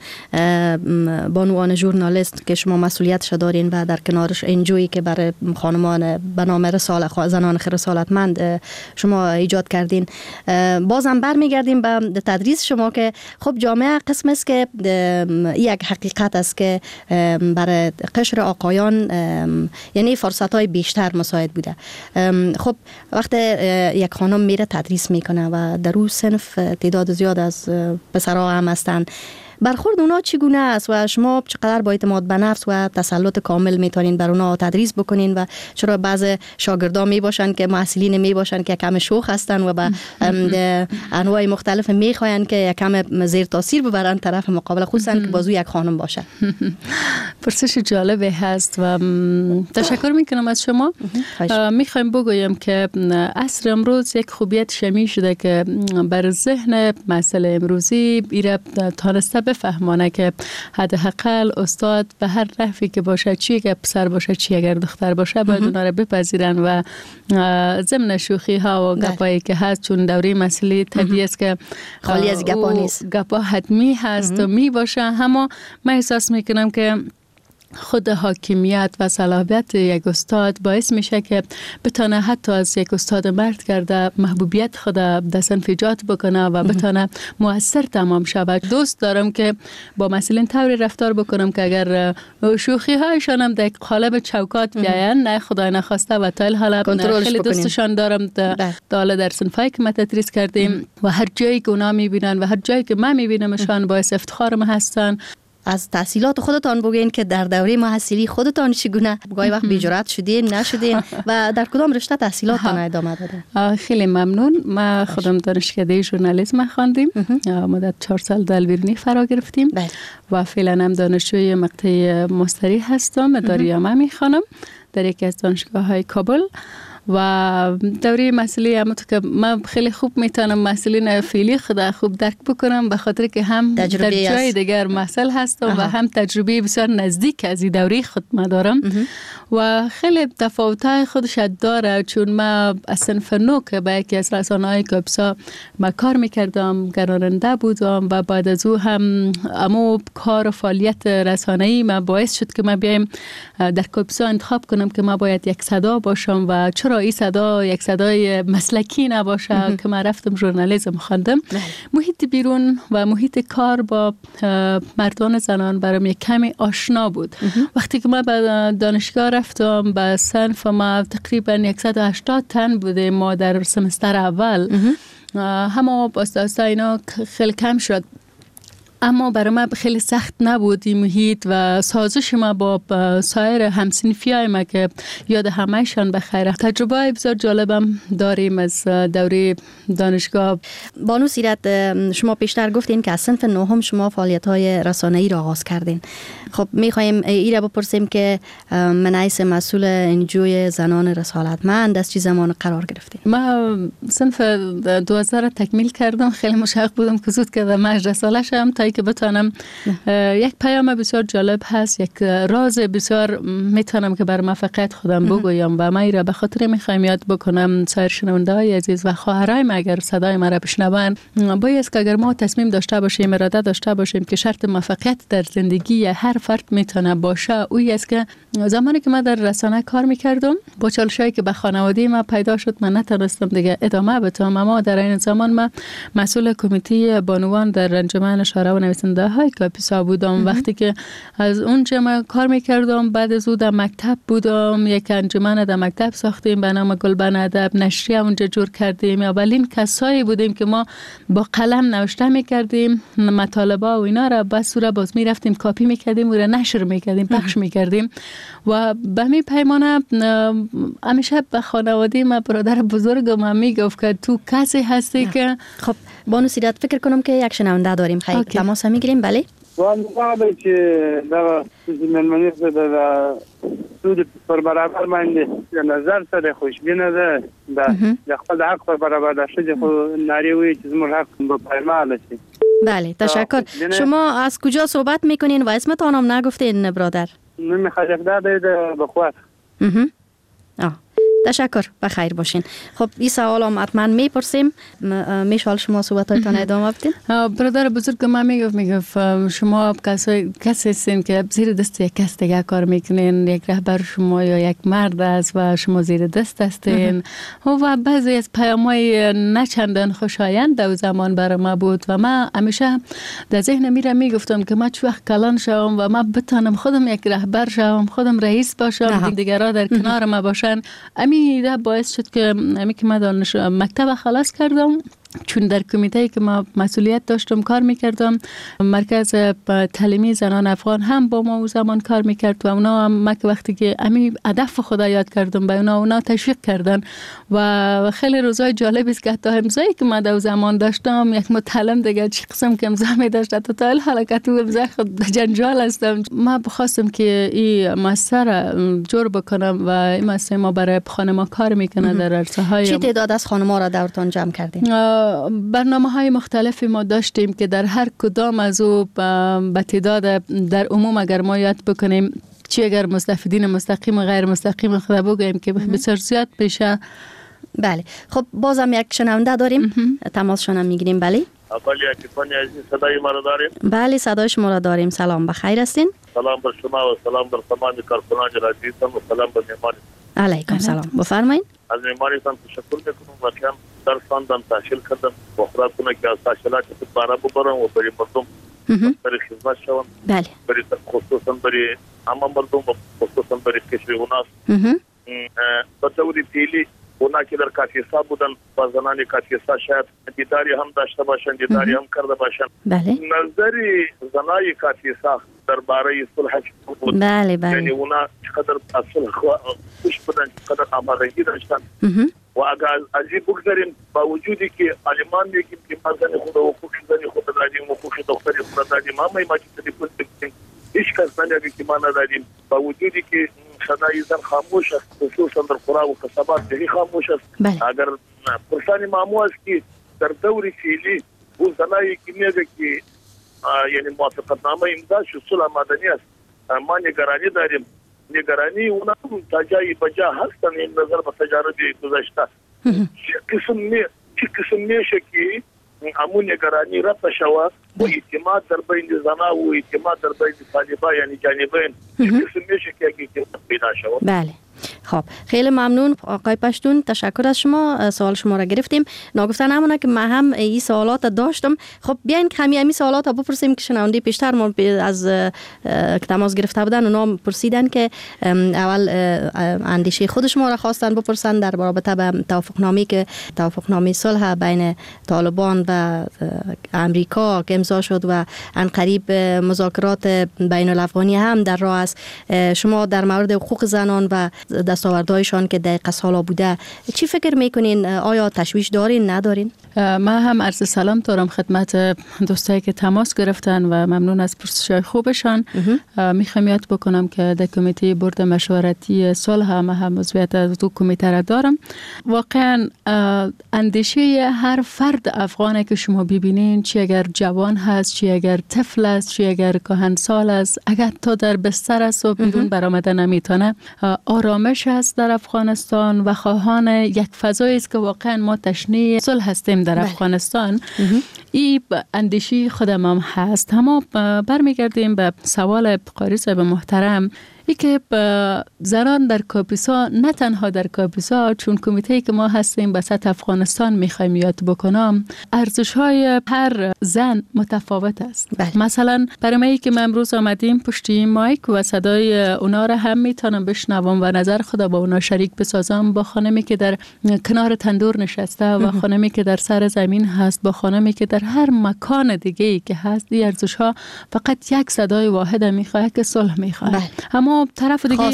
بانوان ژورنالیست که شما مسئولیتش دارین و در کنارش انجویی که برای خانمان به نام زنان رسالتمند شما ایجاد کردین، بازم برمیگردیم به تدریس شما که خب جامعه قسم است که یک حقیقت است که برای قشر آقایان یعنی فرصت‌های بیشتر مساعد بوده. خب وقتی یک خانم میره تدریس میکنه و در اون صنف تعداد زیاد از پسرها هم هستن، برخورد اونا چگونه است و شما چقدر با اعتماد به نفس و تسلط کامل میتونین بر اونا تدریس بکنین؟ و چرا بعض شاگردان می باشن که محصلین می باشن که کم شوخ هستن و به انواع مختلف میخواین که کم زیر تاثیر ببرن طرف مقابل، خصوصا که بازو یک خانم باشه؟ پرسش جالبی هست و تشکر میکنم از شما. میخوایم بگویم که عصر امروز یک خوبیت شمی شده که بر ذهن مسئله امروزی ایره تانسته بفهمانه که حداقل استاد به هر نحوی که باشه، چی اگر پسر باشه چی اگر دختر باشه، باید اونا رو بپذیرن و ضمن شوخی ها و گپایی که هست، چون دوره مسئله طبیعی است که خالی از گپا نیست، گپا حتمی هست و می باشه. اما من احساس میکنم که خود حاکمیت و صلاحیت یک استاد باعث میشه که بتونه حتی از یک استاد مرد کرده محبوبیت خود در صنف ایجاد بکنه و بتونه مؤثر تمام شود. دوست دارم که با مسئولین طوری رفتار بکنم که اگر شوخی هایشان هم در قالب چوکات بیاین، نه خدای نخواسته و تا حالا خیلی دوستشان دارم در صنفایی که ما تدریس کردیم و هر جایی که اونا میبینن و هر جایی که من میبینمشان باعث افتخارم هستن. از تحصیلات خودتان بگین که در دوره محصلی خودتان چگونه گاهی وقت بی‌جرأت شدین نشدین و در کدام رشته تحصیلاتتان ادامه دادین؟ خیلی ممنون. ما خودم دانشکده ژورنالیسم خواندیم، مدت 4 سال در البیرونی فرا گرفتیم و فعلا هم دانشجوی مقطع مستری هستم، اداریامه میخوانم در یکی از دانشگاه‌های کابل و دوره مسئله همونطور که من خیلی خوب میتونم مسئله فعلی خدا خوب درک بکنم به خاطر که هم در جای دیگر مسئله هستم و هم تجربه بسیار نزدیک از این دوره خود ما دارم و خیلی تفاوت‌های خودش داره، چون ما از صنف نو که با یکی از رسانه‌های کاپیسا ما کار میکردم، گراننده بودم و بعد از او هم امو کار و فعالیت رسانه‌ای ما باعث شد که ما بیایم در کاپیسا انتخاب کنم که ما باید یک صدا باشم و چرا این صدا یک صدای مسلکی نباشه که ما رفتم ژورنالیسم خواندم. محیط بیرون و محیط کار با مردان زنان برام یک کمی آشنا بود. وقتی که ما به دانشگاه رفتم به صنف ما تقریبا 180 تن بوده ما در سمستر اول، همه اساسا اینا خیلی کم شد، اما برای ما خیلی سخت نبود این محیط و سازش ما با سایر همسنفیای ما که یاد همهشان بخیر. تجربه بسیار جالبم داریم از دوره دانشگاه. بانو سیرت، شما پیشتر گفتین که از صنف نهم شما فعالیت‌های رسانه‌ای را آغاز کردین. خب می‌خوایم این را بپرسیم که من حیث مسئول انجوی زنان رسالتمند از چه زمان قرار گرفتین؟ ما صنف 2000 تکمیل کردم، خیلی مشتاق بودم که زود که مجلس رساله شم تا که بتونم. یک پیام بسیار جالب هست، یک راز بسیار میتونم که بر موفقیت خودم بگویم و ما این را به خاطر میخوایم یاد بکنم سایر شنونده‌های عزیز و خواهرای ما اگر صدای ما را بشنون، باید که اگر ما تصمیم داشته باشیم، اراده داشته باشیم که شرط موفقیت در زندگی هر فرد میتونه باشه، اویی است که زمانی که ما در رسانه کار میکردم با چالشایی که به خانواده ما پیدا شد من نتونستم دیگه ادامه بدم، اما در این زمان ما مسئول کمیته بانوان در انجمن شورای نویسنده های کاپیسا بودم. وقتی که از اونجا ما کار میکردم، بعد از اون در مکتب بودم، یک انجمن در مکتب ساختیم به نام گلبن ادب، نشریه اونجا جور کردیم. اولین کسایی بودیم که ما با قلم نوشته میکردیم مطالبه و اینا را بس را باز میرفتیم کاپی میکردیم و را نشر میکردیم، پخش میکردیم و به می پیمانه همیشه به خانواده ما برادر بزرگم میگفت که تو کسی هستی که. خب بانو سیرت، فکر کنم که یک شنونده داریم. خیلی تماس میگیریم. بله واقعا که در منمنی در سود پر برابر من نظر سره خوشبینه ده در خپل حق پر برابر داشته خو ناری وی چیز مر حق به پیمانه شي. بله تشکر. شما از کجا صحبت میکنین و اسمتون هم نگفتین برادر؟ من خلیفه ده بخواد. تشکر، بخیر باشین. خب این سوال هم حتما میپرسیم. میشال شما صحبتاتون ادامه بدین. برادر بزرگ ما میگفت شما کسی هستین که زیر دست یک کس دیگه کار میکنین، یک رهبر شما یا یک مرد است و شما زیر دست هستین و بعضی از پیام‌های نه چندان خوشایند در زمان برای ما بود و ما همیشه در ذهن میرم میگفتم که ما چه وقت کلان شوم و ما بتونم خودم یک رهبر شوم، خودم رئیس باشم، دیگران در کنار ما باشن. ده باعث شد که من مکتب خلاص کردم، چون در کمیته که ما مسئولیت داشتم کار میکردم. مرکز تعلیمی زنان افغان هم با ما زمان کار میکرد و اونا هم که وقتی که امی هدف خدا یاد کردم به اونا تشویق کردن و خیلی روزای جالب است که حتی امضایی که ما در زمان داشتم یک متعلم دیگه چی قسم که امضا می داشت تا حال حرکت و امضا خود جنجال هستم. ما بخواستم که این مؤسسه جور بکنم و این مؤسسه ما برای خانم‌ها کار میکنه در عرصه‌های. چه تعداد از خانم‌ها را دورتان جمع کردین؟ برنامه‌های مختلفی ما داشتیم که در هر کدام از او به تعداد در عموم اگر ما یاد بکنیم چی اگر مستفیدین مستقیم و غیر مستقیم خدا بگوییم که بسیار زیاد بشه. بله خب بازم یک شنونده داریم، تماسشون هم میگیریم. بله صدای ما را داریم؟ بله صدای شما را داریم. سلام، بخیر هستین؟ سلام بر شما و سلام بر تمام کارکنان رادیو و سلام بر مهمان. علیکم سلام، بفرمایید. از مهمانتان تشکر میکنم و کم در خواندم تحصیل کردم و خدا کنه که از تحصیلات خود بارا ببرم و برای مردم برای خدمت شوم. بله. برای خصوصا برای همه مردم و خصوصا برای کشور اوناس. بطوری پیلی اونا که در کاتیسا بودن و زنان کاتیسا شاید دیداری هم داشته باشن، دیداری هم کرده باشن. بله. نظری زنای کاتیسا درباره صلح بود. بله بله. یعنی اونا چقدر صلح خوش بودن، چقدر آمادگی داشتن. و اگر از این بگذاریم با وجودی که علمان میگیم که ما زن خود و حقوق زنی خود دادیم و حقوق دختری خود دادیم، همه ما که تلیفون بگیم هیچ کس نمیگه که ما نداریم، با وجودی که صدای زن خاموش است، خصوصا در قرا و قصبات دهی خاموش است. اگر پرسان مامو است که در دور فعلی او زنایی که میگه که یعنی موافقتنامه امضا شد صلح مدنی است، ما نگرانی داریم. نگرانی اونا تا جایی بجا هستن این نظر به تجارب گذشته. چه قسم میشه که امون نگرانی رفت شود و اعتماد در بین زنا و اعتماد در بین طالبان یعنی جانبین چه قسم میشه که اعتماد پیدا شود. بله خب خیلی ممنون آقای پشتون، تشکر از شما. سوال شما را گرفتیم. ناگفته نمونه که من هم این سوالات داشتم. خب بیاین که همین سوالات بپرسیم که شنونده پیشتر ما از تماس گرفته بودن اونا پرسیدن که اول اندیشه خود شما را خواستن بپرسن در رابطه به توافقنامه صلح بین طالبان و امریکا که امضا شد و عنقریب مذاکرات بین الافغانی هم در راه است. شما در مورد حقوق زنان و دستاوردهایشان که دقیقه سالا بوده چی فکر میکنین؟ آیا تشویش دارین ندارین؟ من هم عرض سلام دارم خدمت دوستایی که تماس گرفتن و ممنون از پرسش‌های خوبشان. میخوام یاد بکنم که در کمیته بورد مشورتی صلح من هم عضویت از دو کمیته را دارم. واقعا اندیشه هر فرد افغانه که شما ببینین، چی اگر جوان هست، چی اگر طفل است، چی اگر کهنسال است، اگر تا در بستر است و بیرون برآمده نمیتونه، آرامش است در افغانستان و خواهان یک فضایی است که واقعا ما تشنه صلح هستیم در افغانستان. این اندیشه خودم هم هست. اما برمیگردیم به سوال قاری صاحب محترم، ای که زنان در کاپیسا، نه تنها در کاپیسا، چون کمیته‌ای که ما هستیم به سطح افغانستان میخوایم یاد بکنم، ارزش‌های هر زن متفاوت است. مثلا برای ما که ما امروز آمدیم پشتی مایک و صدای اونا را هم میتونم بشنوم و نظر خدا با اونا شریک بسازم، با خانمی که در کنار تندور نشسته و خانمی که در سر زمین هست، با خانمی که در هر مکان دیگه‌ای که هست، این ارزش‌ها فقط یک صدای واحد میخواد که صلح میخواد. اما طرف دیگه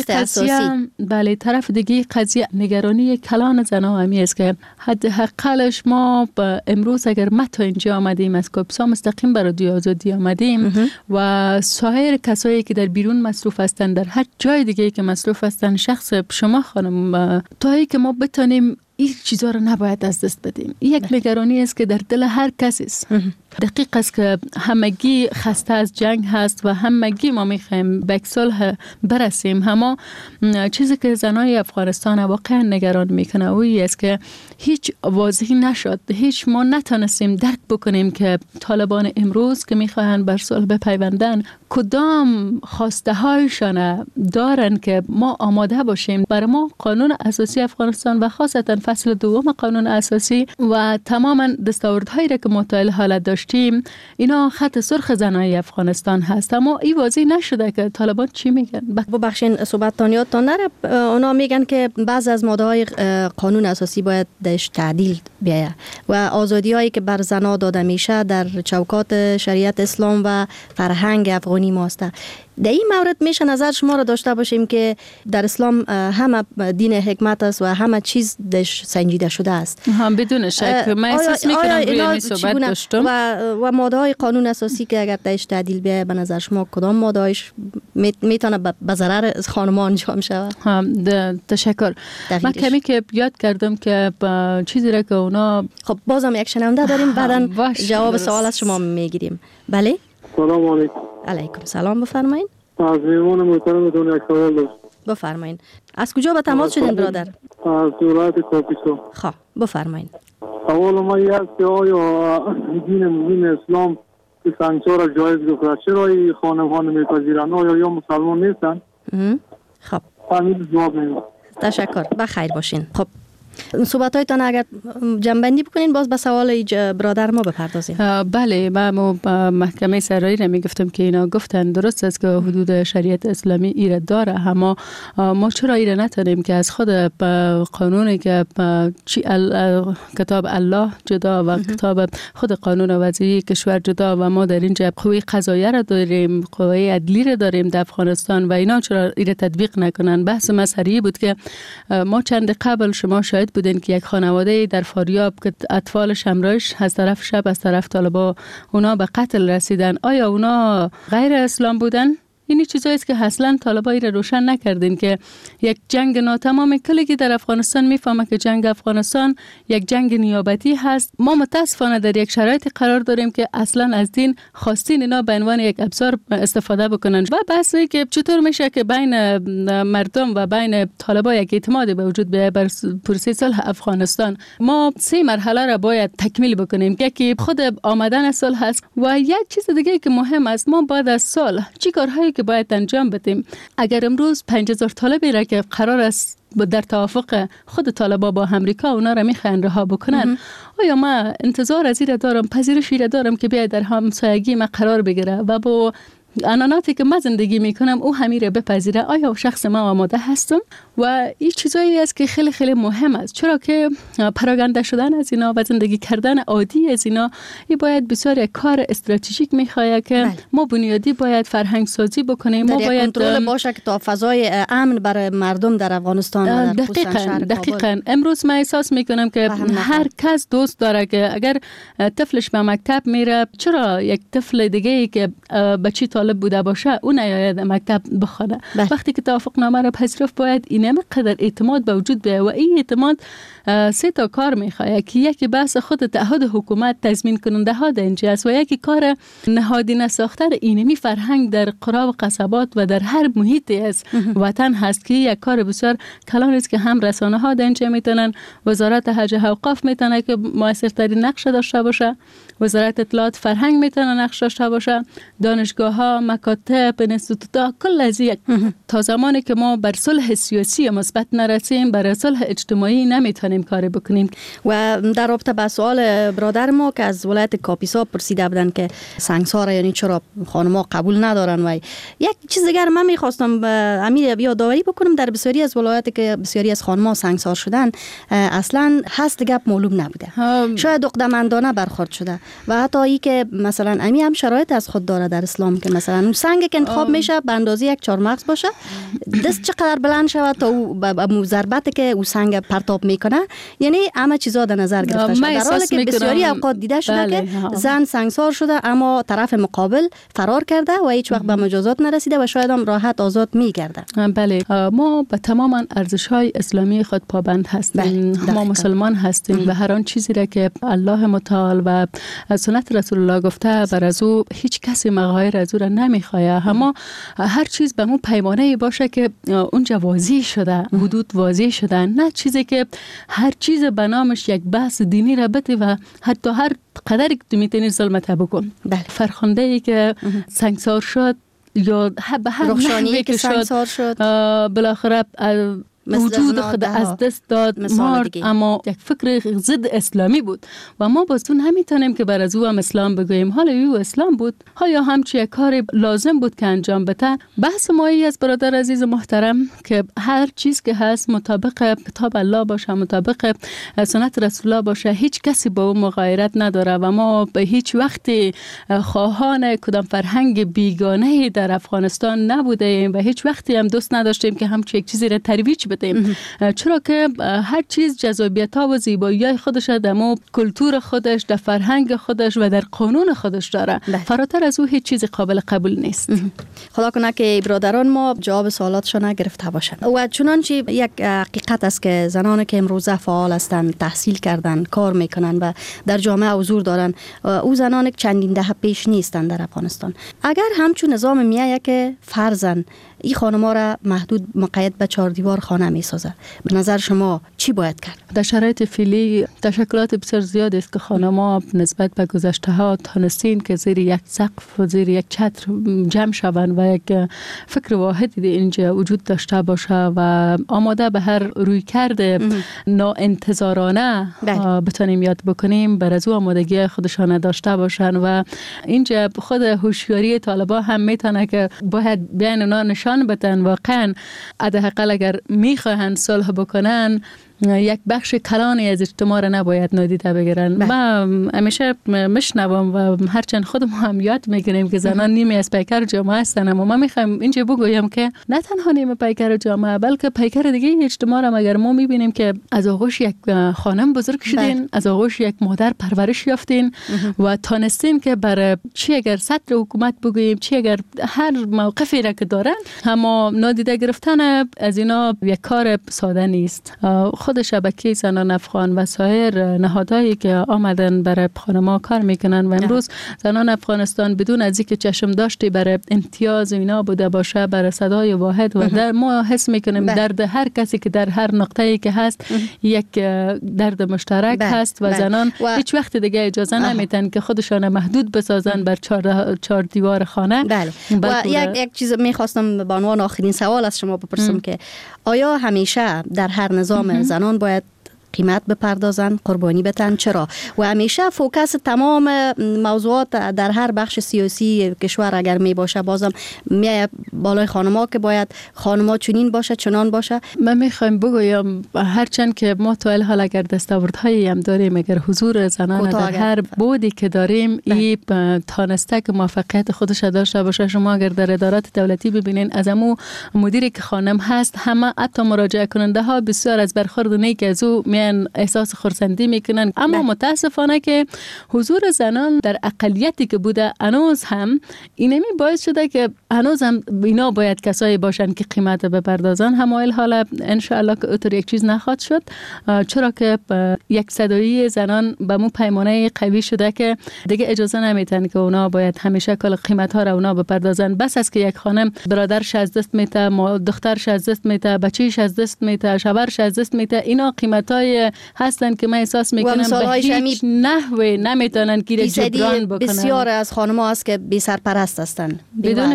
قضیه طرف دیگه قضیه نگرانی کلان زنها همی است که حداقلش ما امروز اگر ما تا اینجا آمدیم از کاپیسا مستقیم برای رادیو آزادی آمدیم و سایر کسایی که در بیرون مصروف هستند، در هر جای دیگه که مصروف هستند، شخص شما خانم، تا که ما بتونیم این چیزا رو نباید از دست بدیم. یک نگرانی است که در دل هر کسی است. دقیق است که همگی خسته از جنگ هست و همگی ما میخوایم به صلح برسیم. اما چیزی که زنای افغانستان واقعا نگران میکنه اویی است که هیچ واضحی نشد، هیچ ما نتونستیم درک بکنیم که طالبان امروز که میخواهند بر صلح بپیوندن کدام خواسته هایشان دارن که ما آماده باشیم. برای ما قانون اساسی افغانستان و خاصتا فصل دوم قانون اساسی و تماما دستاوردهایی را که ما تا حالا داشتیم، اینا خط سرخ زنای افغانستان هست. اما این واضح نشده که طالبان چی میگن. ببخشید صحبتتان یادتان نره، اونا میگن که بعض از ماده‌های قانون اساسی باید دش تعدیل بیاید و آزادی هایی که بر زنا داده میشه در چوکات شریعت اسلام و فرهنگ افغانی ماست. در این مورد میشه نظر شما را داشته باشیم که در اسلام همه دین حکمت است و همه چیز دش سنجیده شده است. بدون شک من احساس میکنم روی این صحبت داشتم و ماده های قانون اساسی که اگر دش تعدیل بیاید به نظر شما کدام ماده هایش میتونه به ضرر خانم‌ها انجام شود؟ تشکر. من کمی که یاد کردم که چیزی را که اونا، خب بازم یک شنونده داریم، بعداً جواب سوال از شما میگیریم. بله. سلام علیکم. علیکم سلام، بفرمایید. از میوان محترمتون یک سوال داشت. بفرمایید. از کجا به تماس شدین برادر؟ از ولایت کاپیسا. خب بفرمایید. اول ما یک است که آیا دین اسلام که سنگسار را جایز گفته، چرا این خانم‌ها نمیپذیرند؟ آیا یا مسلمان نیستن؟ خب همین جواب نمیدم. تشکر، بخیر باشین. خب صحبتایتان اگر جنبندی بکنین باز به سوال برادر ما بپردازیم. بله، ما محکمه سرایی را میگفتم که اینا گفتن درست است که حدود شریعت اسلامی ایره داره، اما ما چرا ایره نتونیم که از خود قانونی که کتاب الله جدا و کتاب خود قانون وضعی کشور جدا و ما در اینجا قوه قضاییه را داریم، قوه عدلی را داریم در افغانستان و اینا چرا ایره تطبیق نکنن؟ بحث مذهبی بود که ما چند قبل شما شاید بودن که یک خانواده در فاریاب که اطفالش همراهش از طرف شب از طرف طالبا اونا به قتل رسیدن. آیا اونا غیر اسلام بودن این چیزایی است که اصلا طالبای را روشن نکردین که یک جنگ ناتمام کلی که در افغانستان میفهمه که جنگ افغانستان یک جنگ نیابتی هست. ما متاسفانه در یک شرایط قرار داریم که اصلا از دین خواستین اینا به عنوان یک ابزار استفاده بکنن و بحثی که چطور میشه که بین مردم و بین طالبا یک اعتماد به وجود بیاید بر پروسه صلح افغانستان. ما 3 مرحله را باید تکمیل بکنیم. یکی خود آمدن صلح است و یک چیز دیگه که مهم است، ما بعد از صلح چی کارهایی که باید انجام بدیم. اگر امروز 5000 طالبی را که قرار است در توافق خود طالبا با امریکا اونا را میخوان رها بکنن، آیا ما انتظار از این دارم، پذیرشی را دارم که بیاید در همسایگی ما قرار بگیره و با عنعناتی که من زندگی میکنم او همین را بپذیره؟ آیا شخص ما آماده هستم؟ و این چیزایی است که خیلی خیلی مهم است، چرا که پراگنده شدن از اینا و زندگی کردن عادی از اینا این باید بسیار یک کار استراتژیک میخواد که ما بنیادی باید فرهنگ سازی بکنیم. ما باید کنترل باشه که تا فضای امن برای مردم در افغانستان دقیقاً امروز من احساس میکنم که هر کس دوست داره که اگر طفلش به مکتب میره، چرا یک طفل دیگه ای که بچی طالب بوده باشه اون نیاید مکتب بخونه؟ وقتی که توافق نامه را پذیرفت باید این قدر اعتماد به وجود بیاید و این اعتماد 3 تا کار میخواد که یکی بحث خود تعهد حکومت تضمین کننده ها در اینجا است و یکی کار نهادینه ساختن اینمی فرهنگ در قرا و قصبات و در هر محیطی از وطن هست که یک کار بسیار کلان است که هم رسانه ها در اینجا میتونن، وزارت حج و اوقاف میتونه که موثرترین نقش داشته باشه، وزارت اطلاعات فرهنگ میتونه نقش داشته باشه، دانشگاه ها، مکاتب، انستیتوت‌ها، کل از یک تا زمانی که ما بر صلح سیاسی مثبت نرسیم بر صلح اجتماعی نمیتونیم کاری بکنیم. و در رابطه با سوال برادر ما که از ولایت کاپیسا پرسیده بودن که سنگسار یعنی چرا خانم‌ها قبول ندارن، و یک چیز دیگر من میخواستم امیر یادآوری بکنم در بسیاری از ولایت که بسیاری از خانم‌ها سنگسار شدن اصلا هست گپ معلوم نبوده، شاید عقده‌مندانه برخورد شده و حتی ای که مثلا امی هم شرایط از خود داره در اسلام که مثلا اون سنگ که انتخاب میشه به اندازه یک 4 مغز باشه، دست چقدر بلند شود تا او ضربتی که او سنگ پرتاب میکنه، یعنی همه چیزا در نظر گرفته شده. در حالی که بسیاری اوقات دیده شده که زن سنگسار شده اما طرف مقابل فرار کرده و هیچ وقت به مجازات نرسیده و شاید هم راحت آزاد میگرده. بله، ما به تمام ارزش‌های اسلامی خود پابند هستیم. ما مسلمان هستیم و هر آن چیزی را که الله متعال و سنت رسول الله گفته بر از او هیچ کسی مغایر از او را نمیخواد. اما هر چیز به اون پیمانه باشه که اونجا واضح شده، حدود واضح شده، نه چیزی که هر چیز به نامش یک بحث دینی را بده و حتی هر قدری که تو میتونی ظلمت بکن. فرخنده ای که سنگسار شد یا به هر نحوی که سنگسار شد بالاخره وجود خود از دست داد، مرد، اما یک فکر ضد اسلامی بود و ما باز نمیتونیم که بر از او هم اسلام بگوییم. حالا او اسلام بود یا همچی یک کار لازم بود که انجام بده. بحث مایی از برادر عزیز محترم که هر چیز که هست مطابق کتاب الله باشه، مطابق سنت رسول الله باشه، هیچ کسی با اون مغایرت نداره و ما به هیچ وقتی خواهان کدام فرهنگ بیگانه در افغانستان نبودیم و هیچ وقتی هم دوست نداشتیم که همچی یک چیزی را ترویج بدیم، چرا که هر چیز جذابیت‌ها و زیبایی‌های خودش در کلتور خودش، در فرهنگ خودش و در قانون خودش داره. فراتر از او هیچ چیزی قابل قبول نیست. خدا کنه که برادران ما جواب سوالاتشون نگرفته باشند. و چنانچه یک حقیقت است که زنانی که امروزه فعال هستند، تحصیل کردن، کار میکنن و در جامعه حضور دارن، او زنانی که چندین دهه پیش نیستن در افغانستان. اگر همچون نظام میایه که فرزن این خانم‌ها را محدود مقید به 4 دیوار خانه می‌سازه، به نظر شما چی باید کرد؟ در شرایط فعلی تشکلات بسیار زیاد است که خانم‌ها نسبت به گذشته‌ها تانستین که زیر یک سقف و زیر یک چتر جمع شوند و یک فکر واحدی اینجا وجود داشته باشه و آماده به هر رویکرد ناانتظارانه بتونیم یاد بکنیم، بر از او آمادگی خودشان داشته باشن و اینجا خود هوشیاری طالبا هم میتونه که باید بیان اونا نشان بدن واقعا حداقل اگر میخواهند صلح بکنن یک بخش کلانی از اجتماع را نباید نادیده بگیرن. ما همیشه مشنوم و هرچند خودم هم یاد میگیریم که زنان نیمی از پیکر جامعه هستن، اما ما میخوایم اینجا بگویم که نه تنها نیمه پیکر جامعه بلکه پیکر دیگه اجتماع را اگر ما میبینیم که از آغوش یک خانم بزرگ شدین، از آغوش یک مادر پرورش یافتین و تانستین که برای چی اگر سطر حکومت بگوییم، چی اگر هر موقفی را که دارن، اما نادیده گرفتن از اینا یک کار ساده نیست. خود شبکه زنان افغان و سایر نهادهایی که آمدن برای خانم‌ها کار میکنن و امروز زنان افغانستان بدون از اینکه چشم داشتی برای امتیاز اینا بوده باشه، برای صدای واحد و در ما حس میکنیم درد هر کسی که در هر نقطه‌ای که هست یک درد مشترک هست و زنان هیچ وقت دیگه اجازه نمیدن که خودشان محدود بسازن بر چهار دیوار خانه. و یک چیز میخواستم به عنوان آخرین سوال از شما بپرسم که آیا همیشه در هر نظام زنان باید قیمت بپردازن، قربانی بتن؟ چرا؟ و همیشه فوکس تمام موضوعات در هر بخش سیاسی کشور اگر می باشه بازم می بالای خانم‌ها که باید خانم‌ها چنین باشه چنان باشه. من میخوایم بگویم هرچند که ما تا الحال اگر دستاوردهایی هم داریم، اگر حضور زنان در هر بودی که داریم این تانسته که موفقیت خودش داشته باشه. شما اگر در ادارات دولتی ببینین از امو مدیری که خانم هست، همه حتی مراجعه کننده ها بسیار از برخورد نیک از او احساس خرسندی میکنن. اما متاسفانه که حضور زنان در اقلیتی که بوده هنوز هم اینمی باعث شده که هنوز هم اینا باید کسایی باشن که قیمت بپردازن. همایل حالا انشاءالله که اوتر یک چیز نخواد شد، چرا که یک صدایی زنان به مو پیمانه قوی شده که دیگه اجازه نمیتن که اونا باید همیشه کل قیمت ها را اونا بپردازن. بس است که یک خانم برادرش از دست میته، دخترش از دست میته، بچه‌ش از دست میته، شوهرش از دست میته، اینا قیمت‌های هستن که من احساس میکنم به هیچ نحوه نمیتونن که جبران بکنن. بسیار از خانم‌ها هست که بی سرپرست هستن، بدون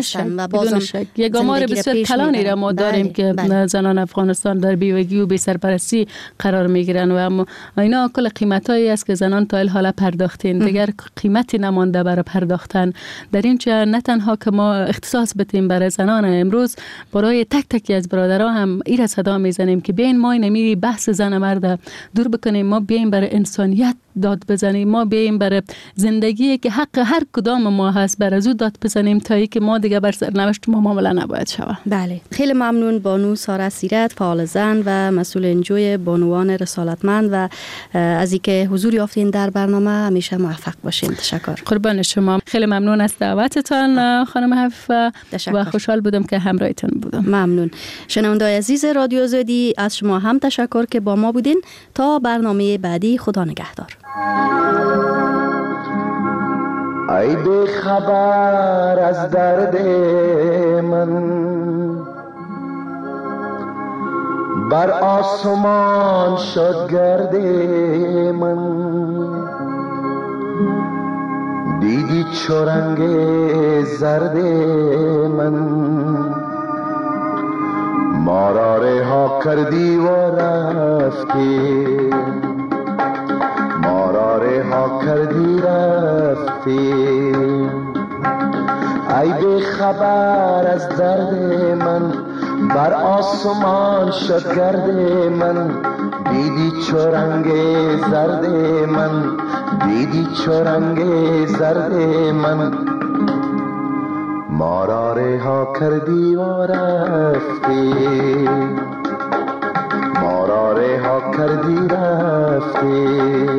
شک. یک آمار بسیار کلانی را ما داریم که زنان افغانستان در بیوگی و بی سرپرستی قرار میگیرن و اینا کل قیمتایی است که زنان تا الحال پرداختین، دیگر قیمتی نمانده برای پرداختن. در اینجا نه تنها که ما اختصاص بدیم برای زنان، امروز برای تک تکی از برادرها هم این صدا میزنیم که بیاین ما نمیری بحث زن مرد دور بکنیم، ما بیایم برای انسانیت داد بزنیم، ما بیایم برای زندگی که حق هر کدام ما هست برای زود داد بزنیم تا ای که ما دیگه بر سرنوشت ما معامله نباید شود. بله، خیلی ممنون بانو ساره سیرت، فعال زن و مسئول انجوی بانوان رسالتمند و از اینکه حضور یافتین در برنامه. همیشه موفق باشین. تشکر. قربان شما. خیلی ممنون از دعوتتان خانم حفیظ و خوشحال بودم که همراهتون بودم. ممنون. شنونده‌های عزیز رادیو آزادی، از شما هم تشکر که با ما بودین. تا برنامه بعدی، خدا نگهدار. ای بی خبر از درد من، بر آسمان شد گرد من، دیدی چو رنگ زرد من، ما را رها کردی و رفتی، ما را رها کردی رفتی. ای بی خبر از درد من، بر آسمان شد گرد من، دیدی چو رنگ زرد من، دیدی چو رنگ زرد من، ما را رها کردی و رفتی، ما را رها کردی رفتی.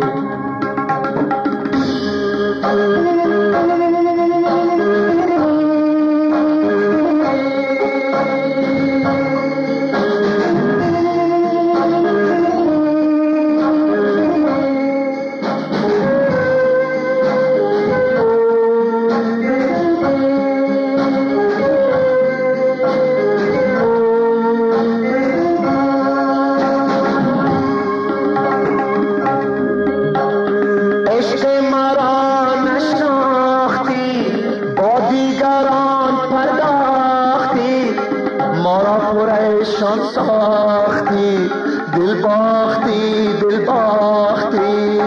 ساختی دل باختی دل باختی،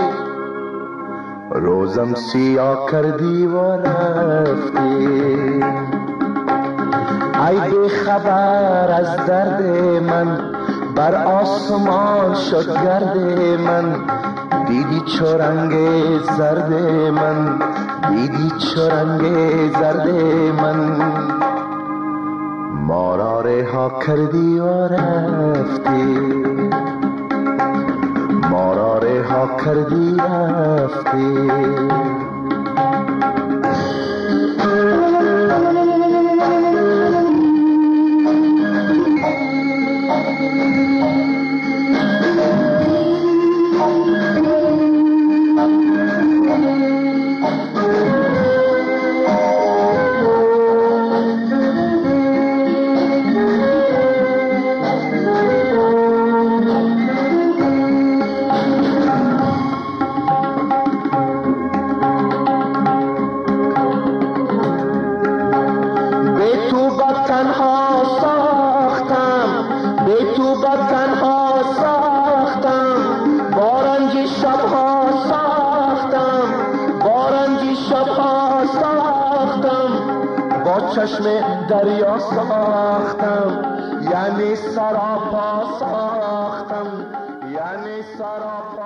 روزم سیاه کردی و رفتی. ای بی خبر از درد من، بر آسمان شد گرد من، دیدی چو رنگ زرد من، دیدی چو رنگ زرد من. ما را رها کردی و رفتی، ما را رها کردی رفتی. چشم دریا ساختم، یعنی سراپا ساختم، یعنی سراپا